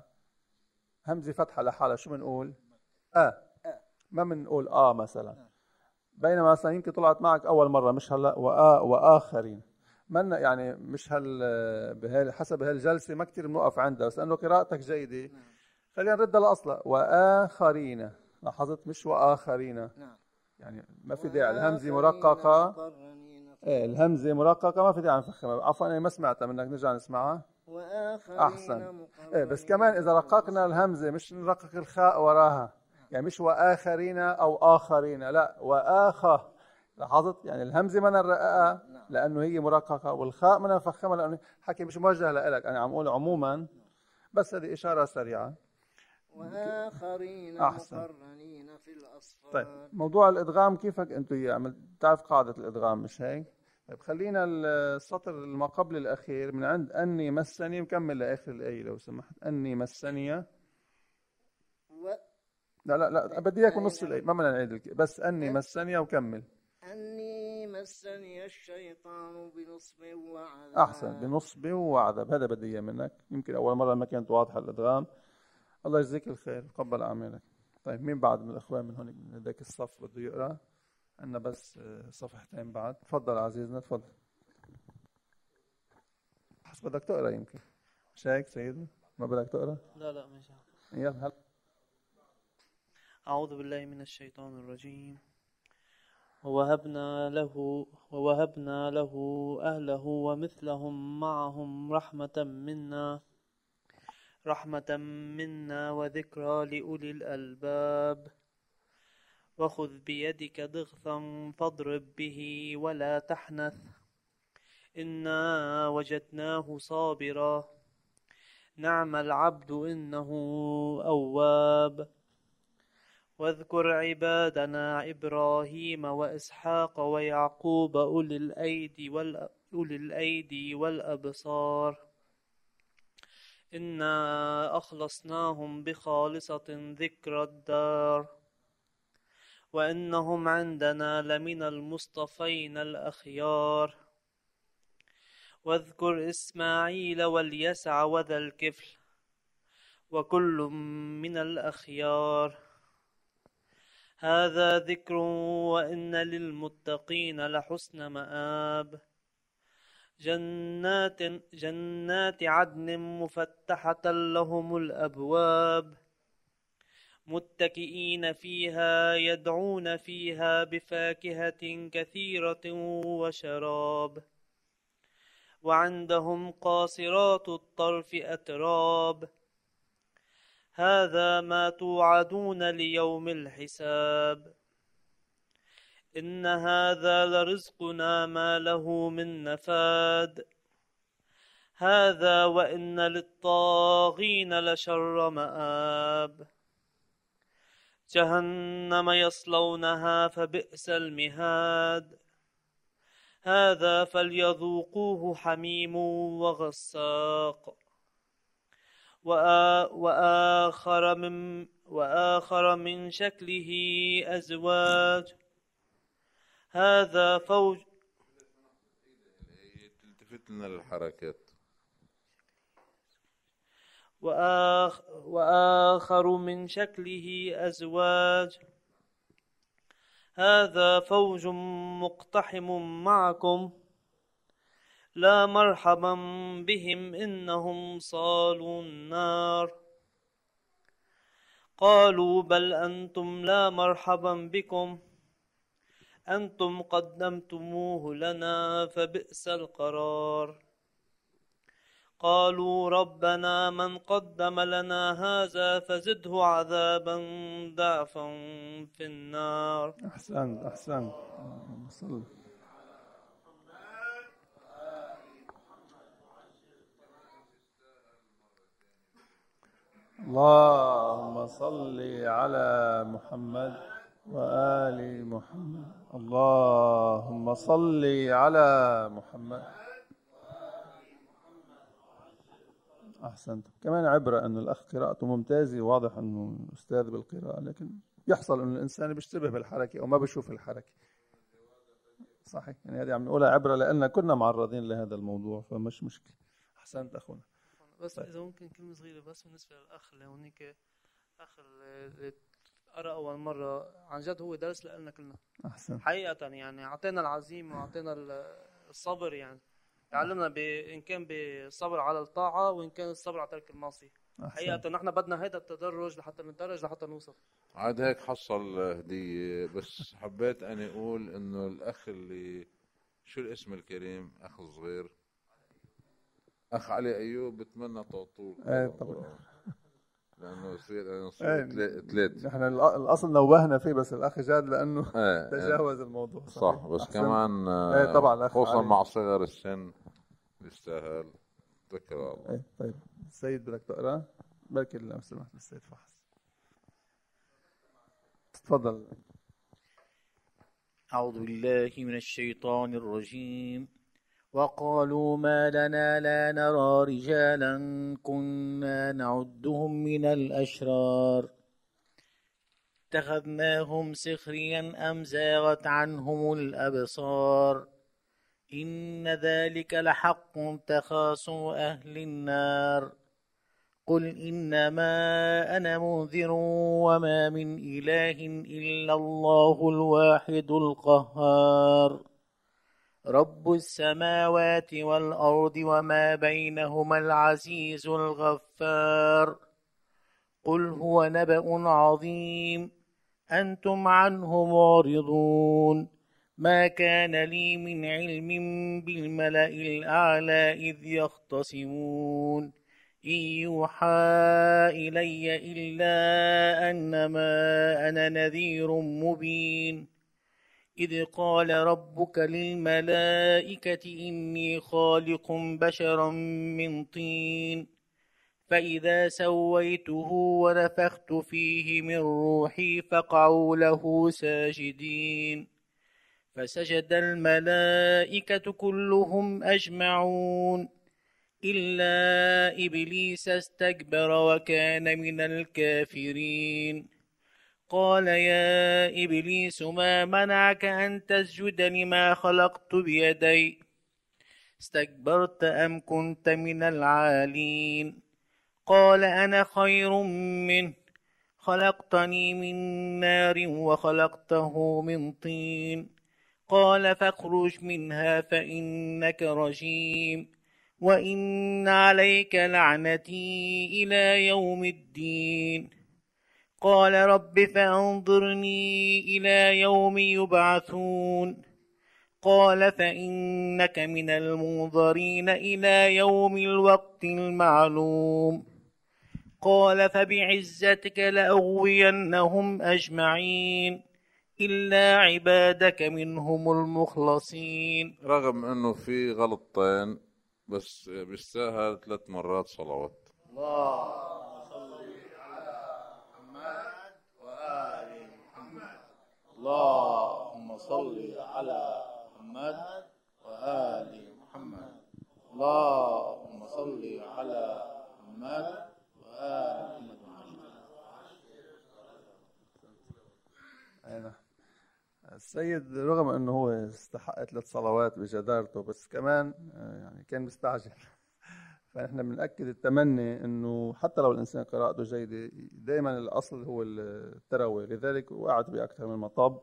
فتحه لحالها شو بنقول؟ ما بنقول مثلا. بينما مثلا يمكن طلعت معك اول مره، مش هلا واخرين، من يعني مش حسب هالجلسه ما كثير بنوقف عندها، بس انه قراءتك جيده خلينا نردها لاصلها. واخرين، لاحظت؟ مش واخرين. يعني ما في داعي الهمزه مرققه. الهمزه مرققه ما في داعي نفخمها. عفوا انا ما سمعتها منك، نرجع نسمعها. احسن. بس كمان اذا رققنا الهمزه مش نرقق الخاء وراها، يعني مش واخرين او اخرين، لا لاحظت؟ يعني الهمزه ما نرققها لانه هي مرققه، والخاء ما نفخمها لانه حكي مش موجه لك، انا عم اقول عموما، بس هذه اشاره سريعه. وآخرين مقرنين في الأصفاد. طيب موضوع الإدغام كيفك أنتو إياه؟ تعرف قاعدة الإدغام مش هيك؟ طيب خلينا السطر ما قبل الأخير من عند أني مسني، مكمل لآخر الآية لو سمحت. أني مسني لا بدي إياك نص الآية، ما بدنا نعيد بس أني مسني وكمل. أني مسني الشيطان بنصب وعذاب. أحسن، بنصب وعذاب، هذا بدي إياه منك. يمكن أول مرة ما كانت واضحة الإدغام. الله يجزيك الخير، تقبل أعمالك. طيب مين بعد من الأخوان من هون من هذاك الصف بده يقرأ؟ عندنا بس صفحتين بعد. تفضل عزيزنا، تفضل. بس بدك تقرأ يمكن، مش هيك سيدنا؟ ما بدك تقرأ؟ لا مش هيك. يلا. أعوذ بالله من الشيطان الرجيم. ووهبنا له أهله ومثلهم معهم رحمة منا وذكرى لأولي الألباب. وخذ بيدك ضغثا فاضرب به ولا تحنث، إنا وجدناه صابرا نعم العبد إنه أواب. واذكر عبادنا إبراهيم وإسحاق ويعقوب أولي الأيدي والأبصار، إنا أخلصناهم بخالصة ذكر الدار، وإنهم عندنا لمن المصطفين الأخيار. واذكر إسماعيل واليسع وذا الكفل وكل من الأخيار، هذا ذكر وإن للمتقين لحسن مآب. جنات عدن مفتحة لهم الأبواب، متكئين فيها يدعون فيها بفاكهة كثيرة وشراب، وعندهم قاصرات الطرف أتراب، هذا ما توعدون ليوم الحساب، إن هذا لرزقنا ما له من نفاد، هذا وإن للطاغين لشر مآب. جهنم يصلونها فبئس المهاد، هذا فليذوقوه حميم وغساق، وآخر من شكله أزواج، هذا فوج. تلتفت لنا للحركات. وآخر من شكله أزواج، هذا فوج مقتحم معكم، لا مرحبا بهم إنهم صالوا النار. قالوا بل أنتم لا مرحبا بكم، أنتم قدمتموه لنا فبئس القرار. قالوا ربنا من قدم لنا هذا فزده عذابا ضعفا في النار. أحسنت. اللهم صل على محمد وآل محمد. اللهم صل على محمد. أحسنت. كمان عبرة أنه الأخ قراءته ممتازة، واضح أنه أستاذ بالقراءة، لكن يحصل أن الإنسان بيشتبه بالحركة أو ما بيشوف الحركة. صحيح، يعني هذه عم نقولها عبرة لأن كنا معرضين لهذا الموضوع، فمش مشكلة. أحسنت أخونا. بس طيب. إذا ممكن كلمة صغيرة بس بالنسبة للأخ اللي هونيك، أخ اللي قرأ أول مرة، عن جد هو درس لنا كلنا. أحسن. حقيقة يعني أعطينا العزيمة وأعطينا الصبر، يعني علمنا إن كان بالصبر على الطاعة وإن كان الصبر على ترك المعصية. حقيقة نحن بدنا هيدا التدرج لحتى نتدرج لحتى نوصل. عاد هيك حصل هدية، بس حبيت أني أقول إنه الأخ اللي شو الاسم الكريم، أخ صغير، أخ علي أيوب، بتمنى طول. إيه طبعا. لأنه يصير ثلاث. نحن الأصل نوهنا فيه، بس الأخ جاد لأنه تجاوز الموضوع. صح، بس أحسن. كمان طبعا خصوصا مع صغر السن بيستاهل ذكر الله. طيب السيد بدك تقرأ؟ بركي لو سمحت السيد فحص. تفضل. أعوذ بالله من الشيطان الرجيم. وقالوا ما لنا لا نرى رجالا كنا نعدهم من الأشرار اتخذناهم سخريا أم زاغت عنهم الأبصار إن ذلك لحق تخاصم أهل النار قل إنما أنا منذر وما من إله إلا الله الواحد القهار رب السماوات والأرض وما بينهما العزيز الغفار قل هو نبأ عظيم أنتم عنه معرضون ما كان لي من علم بالملأ الأعلى إذ يختصمون إن يوحى إلي إلا أنما أنا نذير مبين إذ قال ربك للملائكة إني خالق بشرا من طين فإذا سويته ونفخت فيه من روحي فقعوا له ساجدين فسجد الملائكة كلهم أجمعون إلا إبليس استكبر وكان من الكافرين قال يا إبليس ما منعك أن تسجد لما خلقت بيدي استكبرت أم كنت من العالين قال أنا خير منه خلقتني من نار وخلقته من طين قال فاخرج منها فإنك رجيم وإن عليك لعنتي إلى يوم الدين قال رب فأنظرني إلى يوم يبعثون قال فإنك من المنظرين إلى يوم الوقت المعلوم قال فبعزتك لأغوينهم أجمعين إلا عبادك منهم المخلصين. رغم أنه في غلطين بس بيستاهل 3 مرات صلوات. اللهم صل على محمد وآل محمد. اللهم صل على محمد وآل محمد. السيد رغم أنه هو استحق 3 صلوات بجدارته، بس كمان يعني كان مستعجل. فنحن بنأكد التمني أنه حتى لو الإنسان قراءته جيدة، دائما الأصل هو التروي، لذلك وقعت بأكثر من مطب.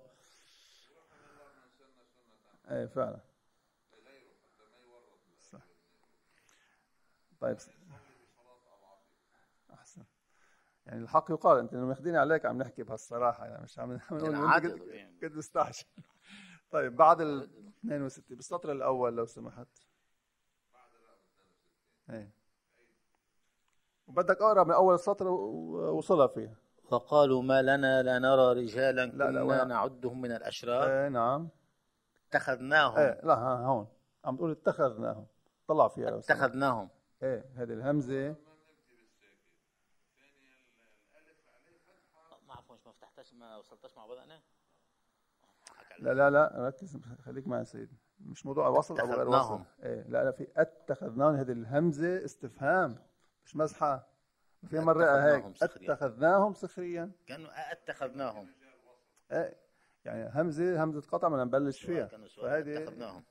أي فعلا. صح. طيب أحسن. يعني الحق يقال، أنت ماخذين عليك عم نحكي بهالصراحة، يعني مش عم نقول كنت مستعجل. طيب بعد 62 بالسطر الأول لو سمحت. ايه وبدك اقرا من اول السطر وصلها فيها. فقالوا ما لنا لا نرى رجالا كنا نعدهم من الاشرار. ايه نعم. اتخذناهم. ايه لا هون عم تقول اتخذناهم، طلع فيها. اتخذناهم. ايه هذه الهمزه ما وصلتش مع بدأنا. لا ركز، خليك معي سيدي. مش موضوع وصل او غير وصل. ايه لا في اتخذناهم، هذه الهمزه استفهام مش مزحه. في مرة هيك اتخذناهم سخريا، كانوا اتخذناهم ايه يعني همزة قطع ما نبلش فيها، فهذه اتخذناهم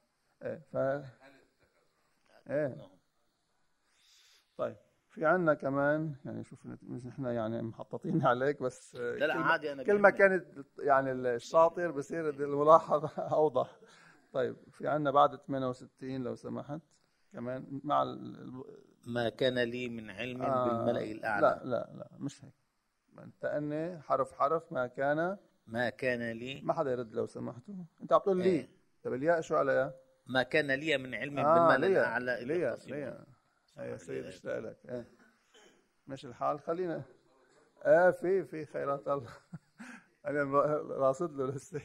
ايه. طيب في عنا كمان يعني شوف نحن يعني محططين عليك بس لا عادي. أنا كل ما كانت يعني الشاطر بصير الملاحظة أوضح. طيب في عنا بعد 68 لو سمحت كمان مع ما كان لي من علم بالملأ الأعلى. لا مش هيك، تأني حرف ما كان لي. ما حدا يرد لو سمحتوا، انت عم تقول لي. طيب الياء شو عليها؟ ما كان لي من علم بالملأ الأعلى. ليه يا سيد اشتاق لك. ماشي الحال، خلينا في خيرات الله. انا راصد له لسه.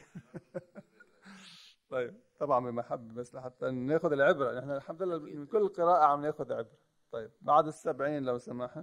طيب طبعا بمحبه بس لحتى ناخذ العبره، نحن الحمد لله من كل قراءه عم ناخذ عبره. طيب بعد 70 لو سمحت.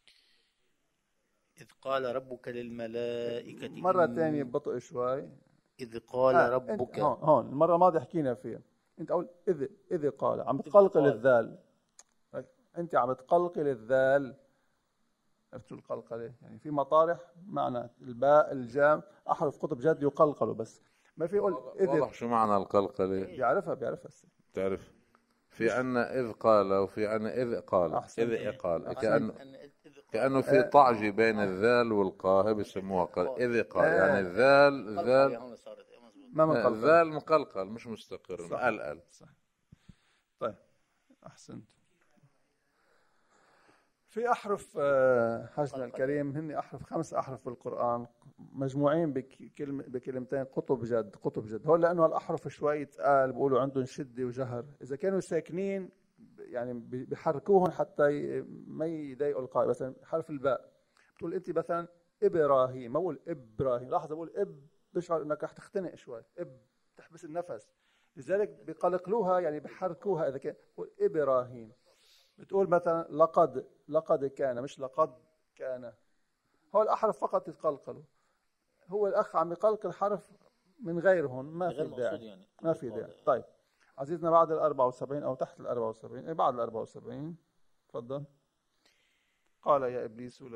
إذ قال ربك للملائكة مرة ثانية ببطء شوي. إذ قال ربك. هون المرة الماضية حكينا فيها. أنت أقول إذ قال، عم بتقلقل الذال. أنت عم بتقلقل الذال. عرفت شو القلقلة؟ يعني في مطارح معنى الباء الجام أحرف قطب جد يقلقلوا، بس ما في يقول إذ. واضح شو معنى القلقلة؟ بيعرفها تعرف في عنا إذ قال وفي عنا إذ قال. إذ قال كأنه في طعج بين الذال والقاء بيسموها إذ قال. يعني الذال الذال مقلقل مش مستقر، مقلقل. طيب أحسنت. في أحرف حجنا الكريم، هن 5 أحرف بالقرآن مجموعين بكلمتين قطب جد. هو لأنه الأحرف شوي تقال بيقولوا عندهم شدة وجهر، إذا كانوا ساكنين يعني بيحركوهم حتى ما يضايقوا القارئ. مثلا حرف الباء بتقول أنت مثلا إبراهيم، ما بقول إبراهيم، لاحظ بقول بشعر إنك رح تختنق شوي، تحبس النفس، لذلك بيقلقلوها يعني بيحركوها. إذا كان بقول إبراهيم، بتقول مثلا لقد كان، مش لقد كان. هو الأحرف فقط يتقلقلوا، هو الأخ عم يقلقل حرف من غيرهم، ما في داعي يعني. ما في داعي. طيب عزيزنا بعد 74 أو تحت 74، بعد 74 تفضل. قال يا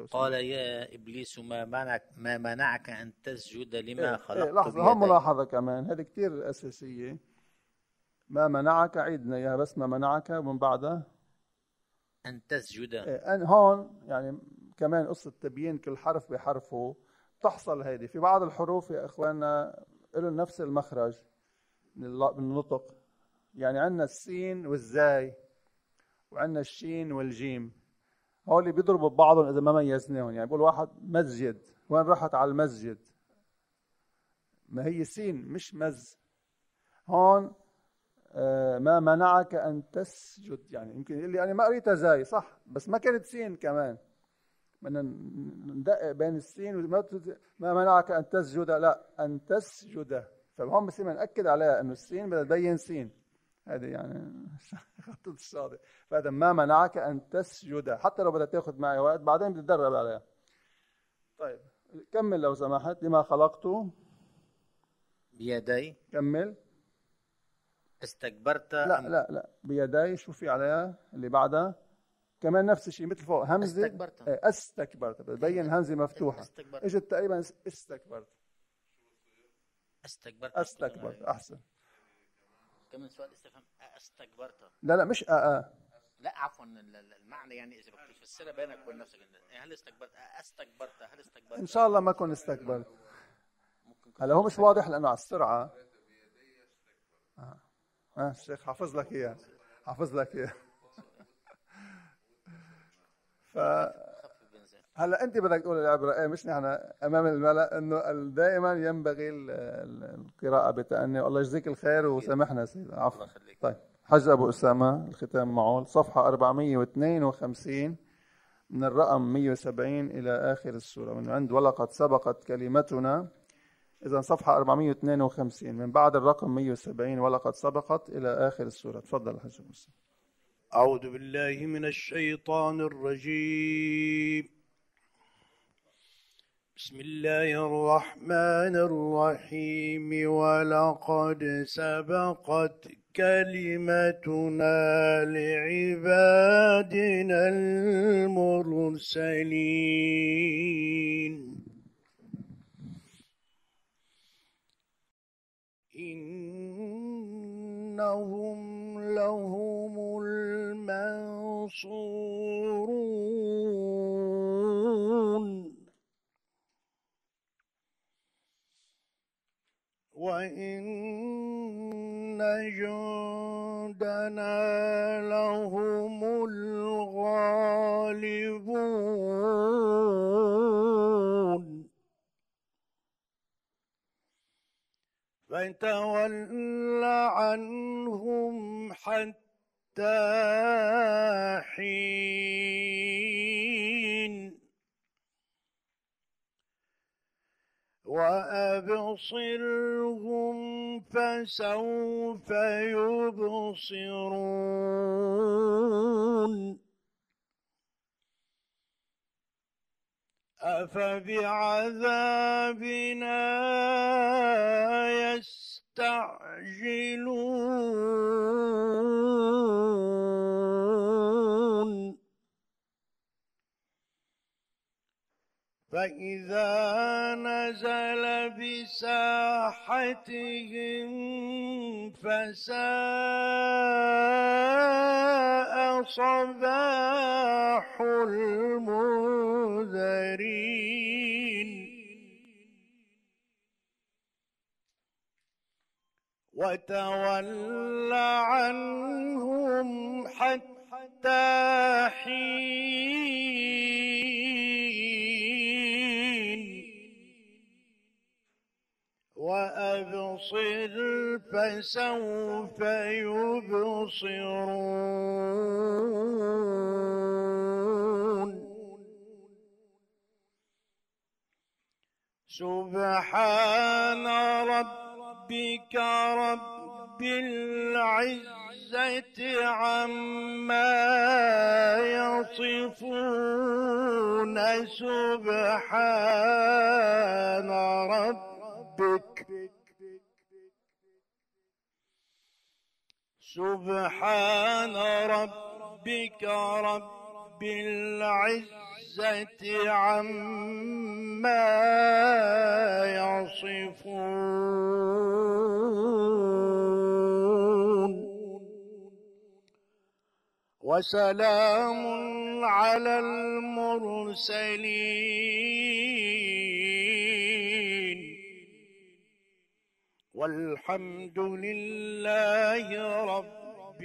إبليس ما منعك أن تسجد لما خلقت لحظة، هم ملاحظة كمان هذه كتير أساسية. ما منعك، عيدنا إياها بس. ما منعك ومن بعدها أن تسجد. هون يعني كمان قصة تبيين كل حرف بحرفه تحصل. هيدي في بعض الحروف يا إخواننا له نفس المخرج من النطق. يعني عندنا السين والزاي وعندنا الشين والجيم، هول بيضربوا ببعضهم إذا ما ميزناهم. يعني بقول واحد مسجد، وين رحت على المسجد؟ ما هي سين مش مز. هون ما منعك أن تسجد، يعني يمكن يقول لي أنا ما قريتها زاي صح، بس ما كانت سين كمان. بدنا ندقق بين السين ما منعك أن تسجد، لا أن تسجد. فهم بس نأكد عليها إنه السين بدها تبين سين. هذه يعني خطة الشاطئ. فهذا ما منعك أن تسجد، حتى لو بدها تاخذ معي وقت بعدين بتدرب عليها. طيب كمل لو سمحت. لما خلقته بيدي. كمل. استكبرت. لا بيدي. شو في عليها اللي بعدها؟ كمان نفس الشيء مثل فوق همزة. استكبرت بتبين همزة مفتوحة. اجت تقريبا استكبرت. أحسن. كمان سؤال استفهام. استكبرت. لا مش لا عفوا، المعنى يعني إذا بدك تفسرها بينك وبين نفسك، هل استكبرت إن شاء الله ما كنت استكبرت. هلا هو مش واضح لأنه على السرعة. الشيخ حافظ لك إياه. هلا انت بدك تقول العبره مش نحن امام الملأ، انه دائما ينبغي القراءه بتأني. والله يجزيك الخير وسامحنا سيدي. عفوا. طيب حج ابو اسامه الختام معه صفحه 452 من الرقم 170 الى اخر السوره، من عند ولقد سبقت كلمتنا. اذا صفحه 452 من بعد الرقم 170 ولقد سبقت الى اخر السوره. تفضل حج ابو اسامه. أعوذ بالله من الشيطان الرجيم. بسم الله الرحمن الرحيم ولقد سبقت كلمتنا لعبادنا المرسلين إنهم لهم المنصورون وإن جندنا لهم الغالبون فتول عنهم حتى حين وأبصرهم فسوف يبصرون أفبعذابنا يستعجلون فإذا نزل بساحتهم فساء صباح المنذرين وتول عنهم حتى حين وأبصر فسوف يبصرون سبحان ربك رب العزة عما يصفون سبحان ربك رب العزة عما يصفون وسلام على المرسلين والحمد لله رب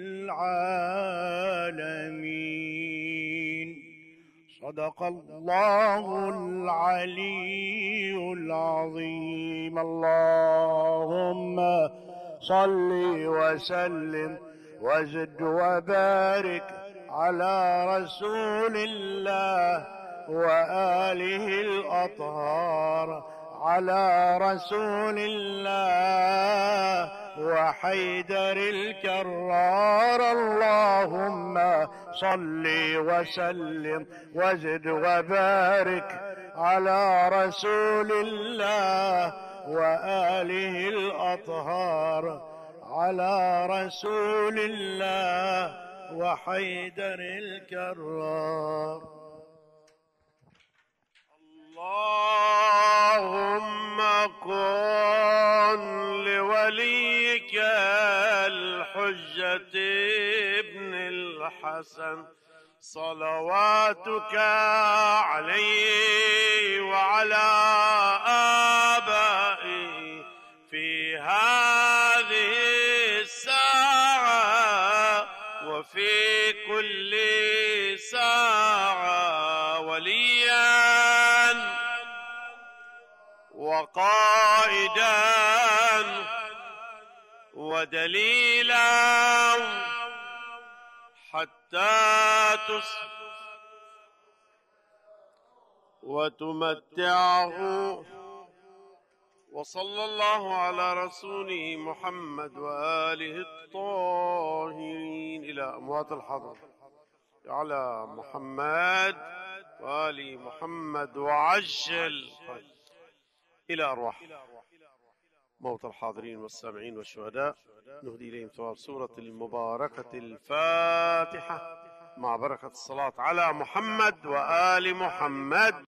العالمين. صدق الله العلي العظيم. اللهم صل وسلم وزد وبارك على رسول الله وآله الأطهار، على رسول الله وحيدر الكرار. اللهم صل وسلم وزد وبارك على رسول الله وآله الأطهار، على رسول الله وحيدر الكرار. اللهم كن لوليك الحجة ابن الحسن صلواتك عليه وعلى آبائه في هذه الساعة وفي كل ساعة وليا وقائدا ودليلا حتى وتمتعه. وصلى الله على رسوله محمد وآله الطاهرين. إلى أموات الحضر على محمد وآل محمد وعجل إلى أرواح موتى الحاضرين والسامعين والشهداء، نهدي إليهم ثواب سورة المباركة الفاتحة مع بركة الصلاة على محمد وآل محمد.